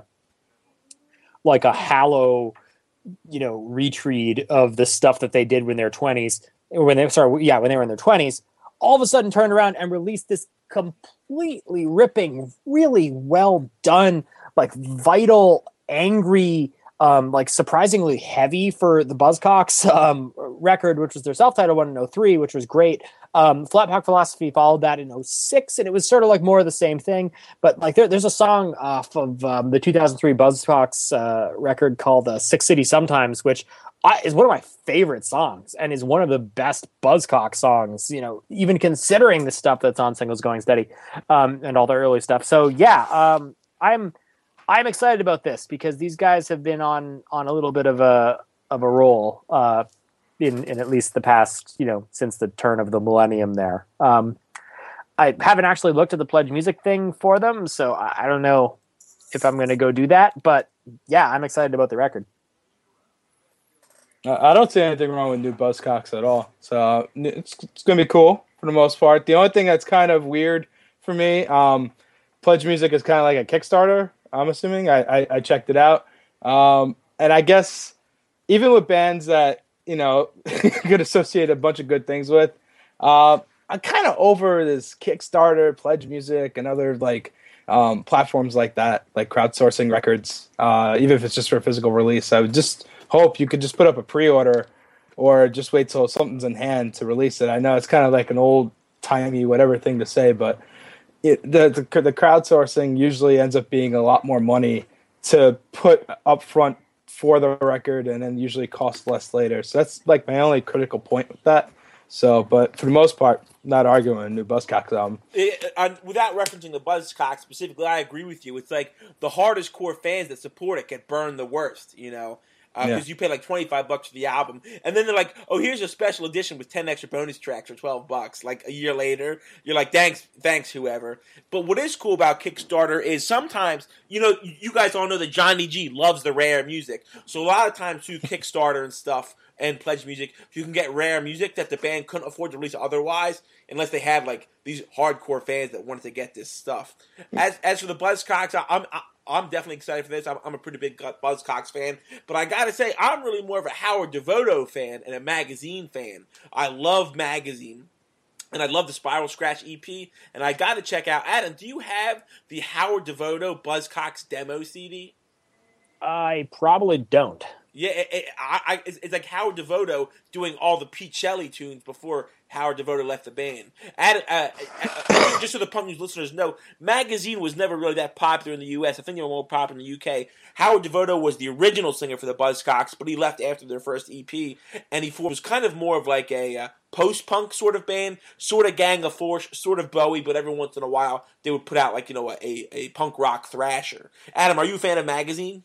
S3: like a Hallow, you know, retread of the stuff that they did when they're twenties. When they sorry, yeah, when they were in their twenties, all of a sudden turned around and released this completely ripping, really well done, like vital, angry, um, like surprisingly heavy for the Buzzcocks um, record, which was their self-titled one in oh three, which was great. Um, Flat Pack Philosophy followed that in oh six, and it was sort of like more of the same thing. But like there, there's a song off of um, the two thousand three Buzzcocks uh, record called uh, Six City Sometimes, which I, is one of my favorite songs and is one of the best Buzzcock songs, you know, even considering the stuff that's on Singles Going Steady um, and all the early stuff. So yeah, um, I'm I'm excited about this because these guys have been on on a little bit of a of a roll uh, in in at least the past, you know, since the turn of the millennium. There, um, I haven't actually looked at the Pledge Music thing for them, so I, I don't know if I'm going to go do that. But yeah, I'm excited about the record.
S2: I don't see anything wrong with new Buzzcocks at all. So it's, it's going to be cool for the most part. The only thing that's kind of weird for me, um, Pledge Music is kind of like a Kickstarter, I'm assuming. I, I, I checked it out. Um, and I guess even with bands that, you know, could associate a bunch of good things with, uh, I'm kind of over this Kickstarter, Pledge Music, and other like um, platforms like that, like crowdsourcing records, uh, even if it's just for physical release. I would just hope you could just put up a pre-order or just wait till something's in hand to release it. I know it's kind of like an old-timey whatever thing to say, but it, the, the the crowdsourcing usually ends up being a lot more money to put up front for the record and then usually cost less later. So that's like my only critical point with that. So, but for the most part, not arguing a new Buzzcocks album.
S1: It, uh, without referencing the Buzzcocks specifically, I agree with you. It's like the hardest core fans that support it get burned the worst, you know? Because uh, yeah. you pay like twenty-five bucks for the album. And then they're like, oh, here's a special edition with ten extra bonus tracks for twelve bucks. Like a year later, you're like, thanks, thanks, whoever. But what is cool about Kickstarter is sometimes, you know, you guys all know that Johnny G loves the rare music. So a lot of times through Kickstarter and stuff and Pledge Music, you can get rare music that the band couldn't afford to release otherwise unless they had like these hardcore fans that wanted to get this stuff. As as for the Buzzcocks, I, I'm... I, I'm definitely excited for this. I'm, I'm a pretty big Buzzcocks fan. But I gotta say, I'm really more of a Howard Devoto fan and a Magazine fan. I love Magazine. And I love the Spiral Scratch E P. And I gotta check out, Adam, do you have the Howard Devoto Buzzcocks demo C D?
S3: I probably don't.
S1: Yeah, it, it, I, I, it's, it's like Howard Devoto doing all the Pete Shelley tunes before Howard Devoto left the band. Add, uh, uh, just so the Punk News listeners know, Magazine was never really that popular in the U S. I think they were more popular in the U K. Howard Devoto was the original singer for the Buzzcocks, but he left after their first E P, and he was kind of more of like a uh, post-punk sort of band, sort of Gang of Four, sort of Bowie, but every once in a while they would put out like, you know, a, a punk rock thrasher. Adam, are you a fan of Magazine?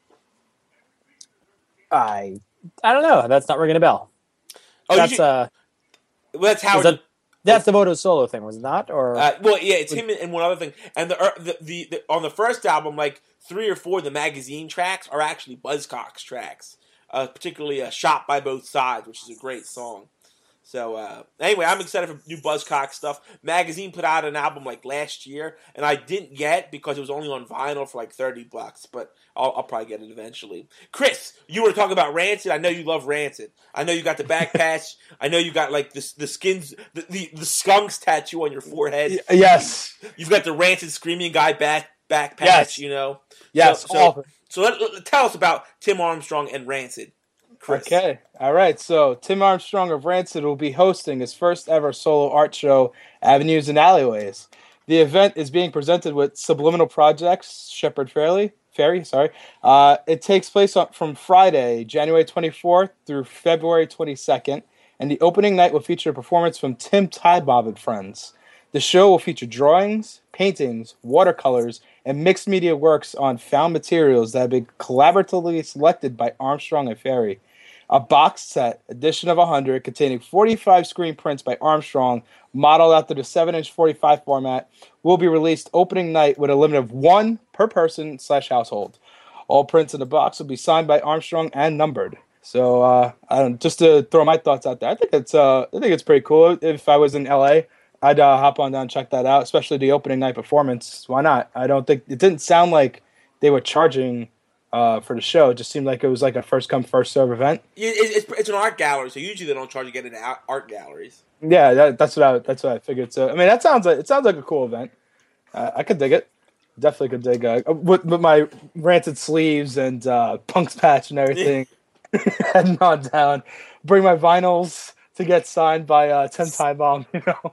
S3: I I don't know. That's not ringing a bell.
S1: Oh,
S3: that's
S1: should,
S3: uh,
S1: well, that's Howard.
S3: that, that's the Devoto's solo thing, was it not? Or
S1: uh, well, yeah, it's him and one other thing. And the, the, the the on the first album, like three or four of the Magazine tracks are actually Buzzcocks tracks, uh, particularly uh, "Shot by Both Sides," which is a great song. So uh, anyway, I'm excited for new Buzzcocks stuff. Magazine put out an album like last year, and I didn't get because it was only on vinyl for like thirty bucks. But I'll, I'll probably get it eventually. Chris, you were talking about Rancid. I know you love Rancid. I know you got the back patch. I know you got like the the skins, the, the the skunks tattoo on your forehead.
S2: Yes,
S1: you've got the Rancid screaming guy back back patch.
S2: Yes.
S1: You know.
S2: Yes.
S1: So so, so let, let, tell us about Tim Armstrong and Rancid. Chris.
S2: Okay, all right. So Tim Armstrong of Rancid will be hosting his first ever solo art show, Avenues and Alleyways. The event is being presented with Subliminal Projects, Shepard Fairey. Ferry, sorry. Uh, it takes place on, from Friday, January twenty-fourth through February twenty-second, and the opening night will feature a performance from Tim Tybomb and Friends. The show will feature drawings, paintings, watercolors, and mixed media works on found materials that have been collaboratively selected by Armstrong and Ferry. A box set edition of one hundred containing forty-five screen prints by Armstrong, modeled after the seven inch forty-five format, will be released opening night with a limit of one per person slash household. All prints in the box will be signed by Armstrong and numbered. So, uh, I don't, just to throw my thoughts out there, I think it's uh, I think it's pretty cool. If I was in L A, I'd uh, hop on down and check that out, especially the opening night performance. Why not? I don't think it didn't sound like they were charging uh, for the show. It just seemed like it was like a first come first serve event.
S1: It's, it's an art gallery, so usually they don't charge to get into art galleries.
S2: Yeah, that, that's what I that's what I figured. So I mean, that sounds like it sounds like a cool event. Uh, I could dig it. Definitely could dig uh, with, with my Rancid sleeves and uh, Punk's patch and everything. Heading on down, bring my vinyls to get signed by uh, Tim Tybomb. You know.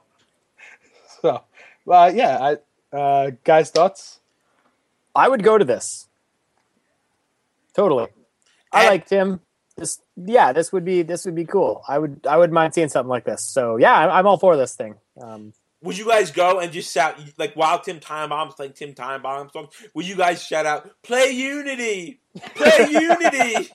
S2: So, uh, yeah, I, uh, guys, thoughts?
S3: I would go to this. Totally. I like Tim. This, yeah, this would be this would be cool. I would I wouldn't mind seeing something like this. So yeah, I'm, I'm all for this thing. Um,
S1: would you guys go and just shout like while Tim Timebomb's playing Tim Timebomb songs? Would you guys shout out "Play Unity, Play Unity"?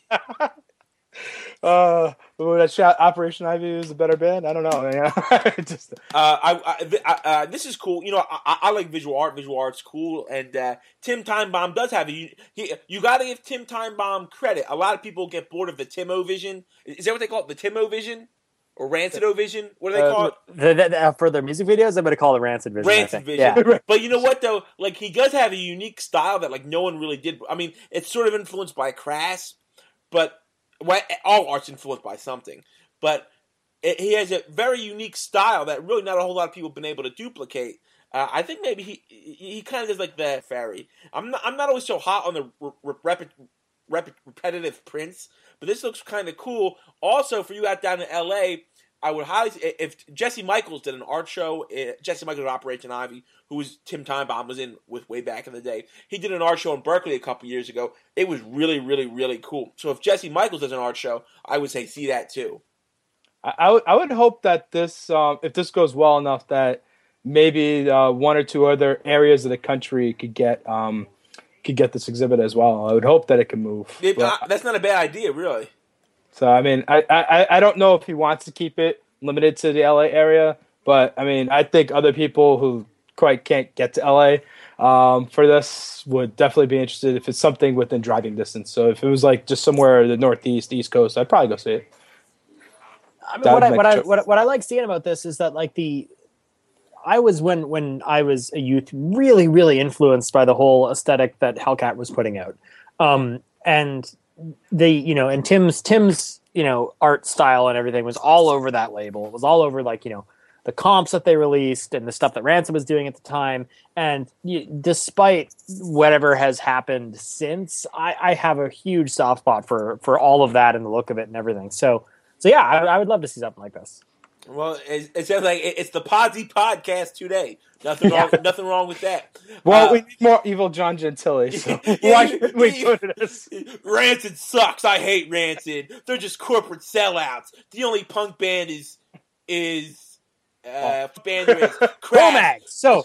S2: Uh, would I shout Operation Ivy is a better band? I don't know. Yeah. Just,
S1: uh, I, I, I, uh, this is cool. You know, I, I like visual art. Visual art's cool, and uh, Tim Timebomb does have a. He, you got to give Tim Timebomb credit. A lot of people get bored of the Timo Vision. Is that what they call it? The Timo Vision or Rancido Vision? What do they
S3: uh,
S1: call it?
S3: The, the, the, for their music videos, I'm going to call it Rancid Vision.
S1: Rancid Vision.
S3: Yeah.
S1: But you know what though? Like he does have a unique style that like no one really did. I mean, it's sort of influenced by Crass, but. Well, all art's influenced by something, but it, he has a very unique style that really not a whole lot of people have been able to duplicate. Uh, I think maybe he he, he kind of does like the Ferry. I'm not I'm not always so hot on the re- rep- rep- repetitive prints, but this looks kind of cool. Also, for you out down in L A, I would highly if Jesse Michaels did an art show. Uh, Jesse Michaels of Operation Ivy, who was Tim Timebomb was in with way back in the day. He did an art show in Berkeley a couple years ago. It was really, really, really cool. So if Jesse Michaels does an art show, I would say see that too.
S2: I, I would I would hope that this um, if this goes well enough that maybe uh, one or two other areas of the country could get um, could get this exhibit as well. I would hope that it can move.
S1: It,
S2: but,
S1: uh, that's not a bad idea, really.
S2: So I mean, I, I, I don't know if he wants to keep it limited to the L A area, but I mean, I think other people who quite can't get to L A um, for this would definitely be interested if it's something within driving distance. So if it was like just somewhere in the Northeast, East Coast, I'd probably go see it.
S3: I mean, what I what I, what, what I like seeing about this is that like the I was when when I was a youth really really influenced by the whole aesthetic that Hellcat was putting out, um, and the you know and Tim's Tim's you know art style and everything was all over that label. It was all over like you know the comps that they released and the stuff that Ransom was doing at the time. And you, despite whatever has happened since, I, I have a huge soft spot for for all of that and the look of it and everything. So, so yeah, I, I would love to see something like this.
S1: Well, it, it sounds like it's the Podsy podcast today. Nothing wrong.
S3: Yeah.
S1: Nothing wrong with that.
S2: Well,
S1: Uh,
S2: we need more evil John Gentili. So
S1: yeah,
S2: why
S1: you-
S2: should we
S1: you-
S2: do this?
S1: Rancid sucks. I hate Rancid. They're just corporate sellouts. The only punk band is is uh, band there is Crash.
S3: Cro-Mags. So,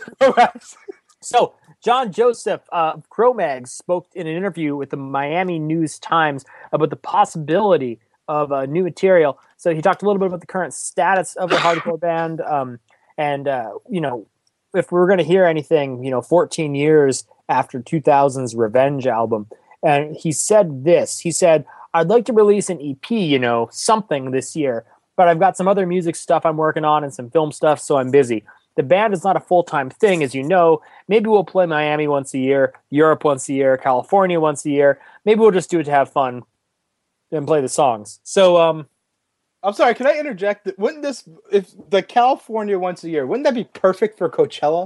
S3: so John Joseph uh, of Cro-Mags spoke in an interview with the Miami News Times about the possibility of uh, new material. So he talked a little bit about the current status of the hardcore band, um, and uh, you know, if we were going to hear anything, you know, fourteen years after two thousand's Revenge album, and he said this. He said, "I'd like to release an E P, you know, something this year, but I've got some other music stuff I'm working on and some film stuff, so I'm busy. The band is not a full-time thing, as you know. Maybe we'll play Miami once a year, Europe once a year, California once a year. Maybe we'll just do it to have fun and play the songs." So, um,
S2: I'm sorry, can I interject? Wouldn't this, if the California once a year, wouldn't that be perfect for Coachella?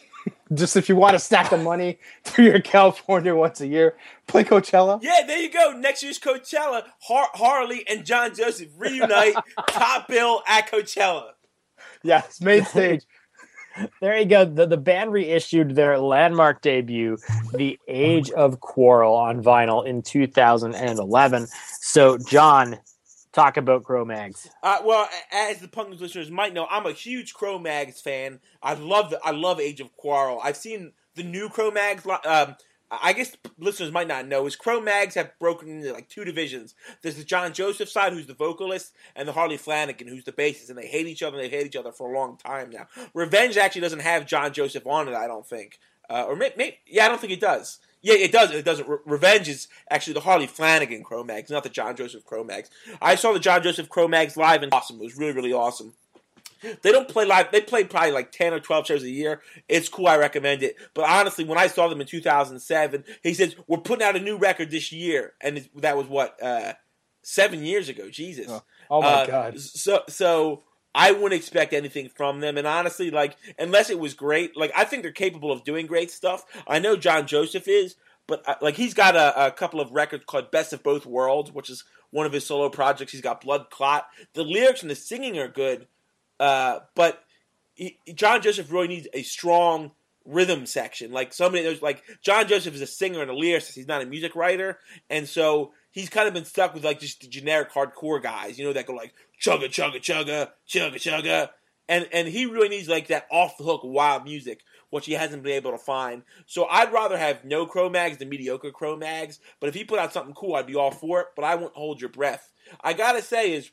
S2: Just if you want to stack the money to your California once a year, play Coachella.
S1: Yeah, there you go. Next year's Coachella, Har- Harley and John Joseph reunite, top bill at Coachella.
S2: Yes, main stage.
S3: there you go. The, the band reissued their landmark debut, The Age of Quarrel, on vinyl in two thousand eleven. So, John, talk about Cro-Mags.
S1: Uh, well, as the punk News listeners might know, I'm a huge Cro-Mags fan. I love the I love Age of Quarrel. I've seen the new Cro-Mags. Um, I guess listeners might not know is Cro-Mags have broken into like two divisions. There's the John Joseph side, who's the vocalist, and the Harley Flanagan, who's the bassist, and they hate each other. and They've hated each other for a long time now. Revenge actually doesn't have John Joseph on it, I don't think, uh, or maybe, may, yeah, I don't think it does. Yeah, it does. It doesn't. Re- Revenge is actually the Harley Flanagan Cro-Mags, not the John Joseph Cro-Mags. I saw the John Joseph Cro-Mags live and awesome. It was really, really awesome. They don't play live. They play probably like ten or twelve shows a year. It's cool. I recommend it. But honestly, when I saw them in two thousand seven, he said, "We're putting out a new record this year." And it, that was what, uh, seven years ago. Jesus.
S2: Oh, oh my
S1: Uh,
S2: God.
S1: So, so I wouldn't expect anything from them. And honestly, like, unless it was great, like, I think they're capable of doing great stuff. I know John Joseph is, but uh, like, he's got a, a couple of records called Best of Both Worlds, which is one of his solo projects. He's got Blood Clot. The lyrics and the singing are good, uh, but he, John Joseph really needs a strong rhythm section. Like, somebody there's like John Joseph is a singer and a lyricist. He's not a music writer, and so he's kind of been stuck with like just the generic hardcore guys, you know, that go like chugga chugga chugga chugga chugga, and and he really needs like that off the hook wild music, which he hasn't been able to find. So I'd rather have no Cro-Mags than mediocre Cro-Mags. But if he put out something cool, I'd be all for it. But I won't hold your breath. I gotta say is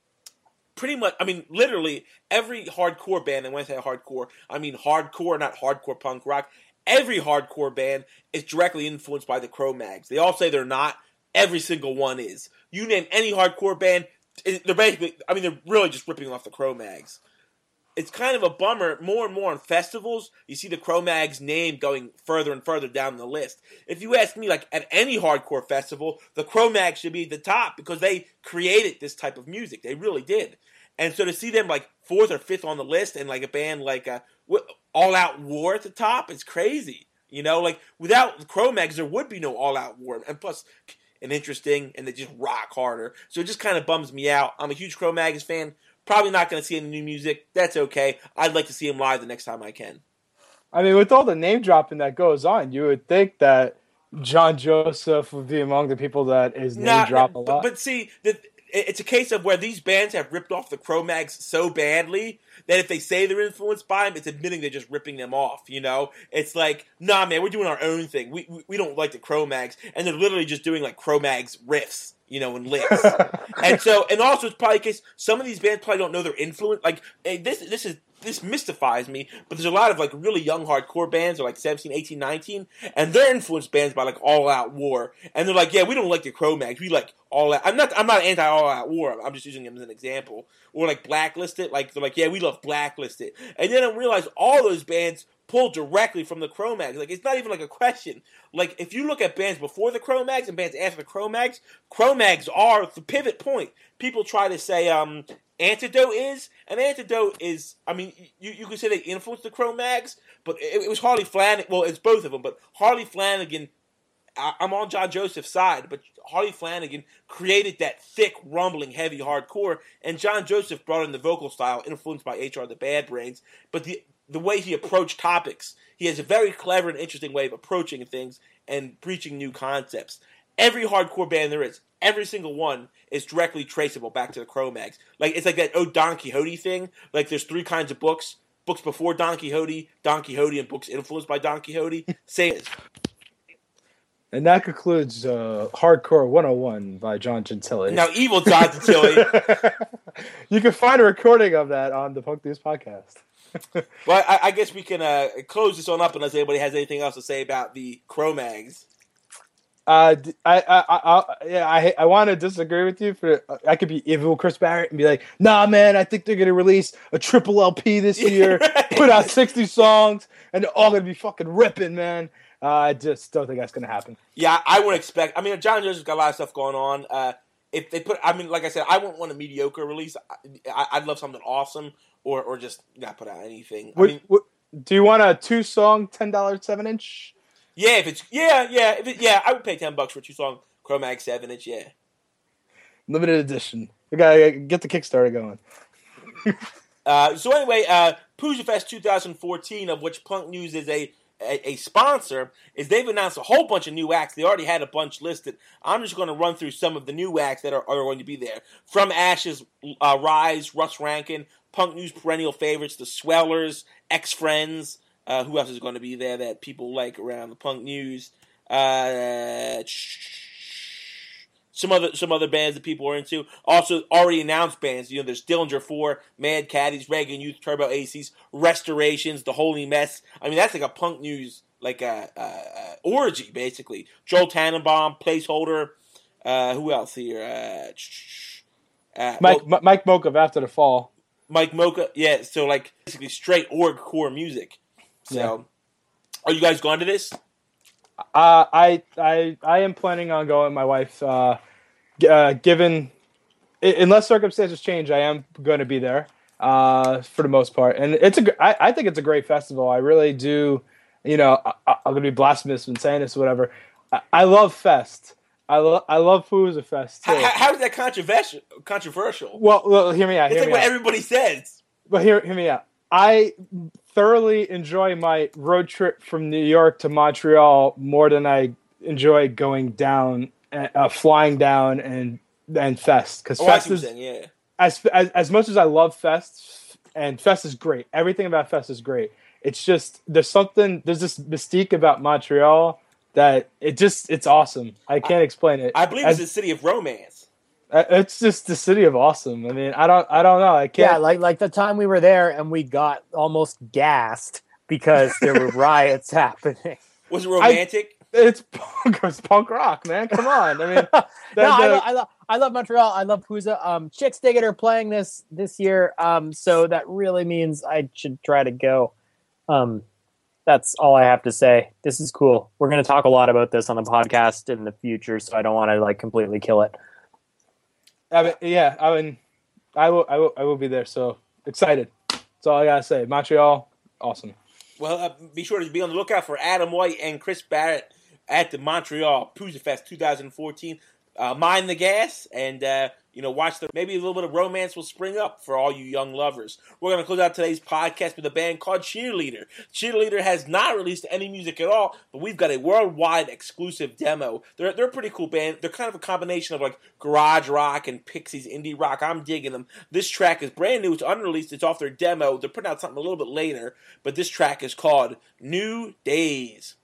S1: pretty much, I mean, literally every hardcore band, and when I say hardcore, I mean hardcore, not hardcore punk rock. Every hardcore band is directly influenced by the Cro-Mags. They all say they're not. Every single one is. You name any hardcore band, they're basically, I mean, they're really just ripping off the Cro-Mags. It's kind of a bummer. More and more on festivals, you see the Cro-Mags name going further and further down the list. If you ask me, like, at any hardcore festival, the Cro-Mags should be at the top because they created this type of music. They really did. And so to see them, like, fourth or fifth on the list and, like, a band like uh, All Out War at the top, it's crazy. You know, like, without the Cro-Mags, there would be no All Out War. And plus, and interesting, and they just rock harder. So it just kind of bums me out. I'm a huge Cro-Mags fan. Probably not going to see any new music. That's okay. I'd like to see him live the next time I can.
S2: I mean, with all the name dropping that goes on, you would think that John Joseph would be among the people that is name
S1: Nah,
S2: drop a
S1: but,
S2: lot.
S1: but see, the, it's a case of where these bands have ripped off the Cro-Mags so badly that if they say they're influenced by them, it's admitting they're just ripping them off, you know? It's like, nah, man, we're doing our own thing. We we, we don't like the Cro-Mags. And they're literally just doing, like, Cro-Mags riffs, you know, and licks. And so, and also it's probably a case, some of these bands probably don't know their influence. Like, hey, this this is, this mystifies me, but there's a lot of, like, really young hardcore bands, or like seventeen, eighteen, nineteen, and they're influenced bands by, like, All Out War. And they're like, yeah, we don't like the Cro-Mags. We like All Out. I'm not, I'm not anti All Out War. I'm just using them as an example. Or, like, Blacklisted. Like, they're like, yeah, we love Blacklisted. And then I realize all those bands pull directly from the Cro-Mags. Like, it's not even like a question. Like, if you look at bands before the Cro-Mags and bands after the Cro-Mags, Cro-Mags are the pivot point. People try to say, um, Antidote is. And Antidote is, I mean, you, you could say they influenced the Cro-Mags, but it, it was Harley Flanagan. Well, it's both of them, but Harley Flanagan, I, I'm on John Joseph's side, but Harley Flanagan created that thick, rumbling, heavy hardcore, and John Joseph brought in the vocal style, influenced by H R the Bad Brains, but the the way he approached topics, he has a very clever and interesting way of approaching things and preaching new concepts. Every hardcore band there is, every single one is directly traceable back to the Cro-Mags. Like, it's like that oh Don Quixote thing. Like, there's three kinds of books. Books before Don Quixote, Don Quixote, and books influenced by Don Quixote. Same.
S2: And that concludes uh, Hardcore one oh one by John Gentili.
S1: Now, evil John Gentili.
S2: You can find a recording of that on the Punk News podcast.
S1: Well, I, I guess we can uh, close this one up unless anybody has anything else to say about the Cro-Mags.
S2: Uh, I, I, I, yeah, I, I want to disagree with you. For I could be evil Chris Barrett and be like, nah, man, I think they're gonna release a triple L P this year, right. Put out sixty songs, and they're all gonna be fucking ripping, man. Uh, I just don't think that's gonna happen.
S1: Yeah, I wouldn't expect. I mean, John Joseph's got a lot of stuff going on. Uh, if they put, I mean, like I said, I wouldn't want a mediocre release. I, I'd love something awesome, or or just not put out anything.
S2: What,
S1: I mean,
S2: what, do you want a two song ten dollar seven inch?
S1: Yeah, if it's yeah, yeah, if it, yeah, I would pay ten bucks for a two song Cro-Mag seven inch. Yeah,
S2: limited edition. We gotta get the Kickstarter going.
S1: uh, so anyway, uh, Poozia Fest twenty fourteen, of which Punk News is a, a a sponsor, is they've announced a whole bunch of new acts. They already had a bunch listed. I'm just going to run through some of the new acts that are, are going to be there. From Ashes, uh, Rise, Russ Rankin, Punk News perennial favorites, the Swellers, Ex-Friends. Uh, who else is going to be there that people like around the Punk News? Uh, some other some other bands that people are into. Also, already announced bands. You know, there's Dillinger four, Mad Caddies, Reagan Youth, Turbo Aces, Restorations, The Holy Mess. I mean, that's like a Punk News, like a, a, a orgy, basically. Joel Tannenbaum, Placeholder. Uh, who else here? Uh, uh,
S2: Mike
S1: well,
S2: Mike Mocha of After the Fall.
S1: Mike Mocha, yeah. So like basically straight org core music. So, yeah. Are you guys going to this?
S2: Uh, I I I am planning on going. My wife, uh, uh, given unless circumstances change, I am going to be there uh, for the most part. And it's a I, I think it's a great festival. I really do. You know, I, I'm going to be blasphemous in saying this, or whatever. I, I love Fest. I love I love Poozia Fest too.
S1: How, how is that controversial? Controversial.
S2: Well, well hear me out.
S1: It's
S2: hear
S1: like
S2: me
S1: what
S2: out.
S1: everybody says.
S2: But hear hear me out. I thoroughly enjoy my road trip from New York to Montreal more than I enjoy going down, uh, flying down and and Fest. Because
S1: oh,
S2: Fest is
S1: saying, yeah.
S2: as, as as much as I love Fest, and Fest is great. Everything about Fest is great. It's just there's something there's this mystique about Montreal that it just it's awesome. I can't
S1: I,
S2: explain it.
S1: I believe
S2: as,
S1: it's a city of romance.
S2: It's just the city of awesome. I mean, I don't, I don't know. I can't.
S3: Yeah, like like the time we were there and we got almost gassed because there were riots happening.
S1: Was it romantic?
S2: I, it's punk, it's punk rock, man. Come on. I mean, the,
S3: no,
S2: the,
S3: I, lo- I love, I love Montreal. I love Poozia. Um, Chicks Dig It are playing this this year. Um, so that really means I should try to go. Um, that's all I have to say. This is cool. We're going to talk a lot about this on the podcast in the future, so I don't want to like completely kill it.
S2: I mean, yeah, I mean, I will, I will, I will be there. So excited. That's all I gotta say. Montreal, awesome.
S1: Well, uh, be sure to be on the lookout for Adam White and Chris Barrett at the Montreal Poozia Fest twenty fourteen. Uh, mind the gas, and uh, you know, watch the maybe a little bit of romance will spring up for all you young lovers. We're gonna close out today's podcast with a band called Cheerleader. Cheerleader has not released any music at all, but we've got a worldwide exclusive demo. They're they're a pretty cool band. They're kind of a combination of like garage rock and Pixies indie rock. I'm digging them. This track is brand new. It's unreleased. It's off their demo. They're putting out something a little bit later, but this track is called New Days.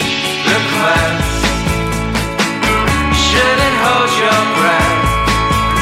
S5: Shouldn't hold your breath.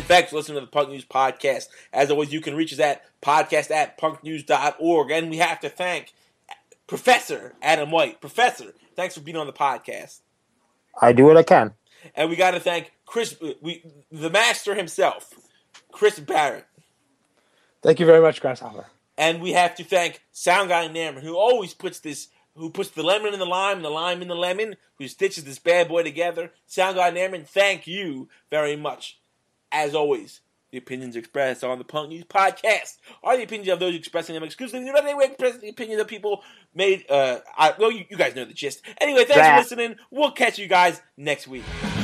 S1: thanks for listening to the Punk News Podcast. As always, you can reach us at podcast at punknews dot org. And we have to thank Professor Adam White. Professor, thanks for being on the podcast.
S3: I do what I can.
S1: And we got to thank Chris, we, the master himself, Chris Barrett.
S2: Thank you very much, Grasshopper.
S1: And we have to thank Sound Guy Nairman, who always puts this, who puts the lemon in the lime and the lime in the lemon, who stitches this bad boy together. Sound Guy Nairman, thank you very much. As always, the opinions expressed on the Punk News Podcast are the opinions of those expressing them exclusively. They're not in any way expressing the opinions of people made, uh, I, well, you, you guys know the gist. Anyway, thanks
S3: Blah.
S1: for listening. We'll catch you guys next week.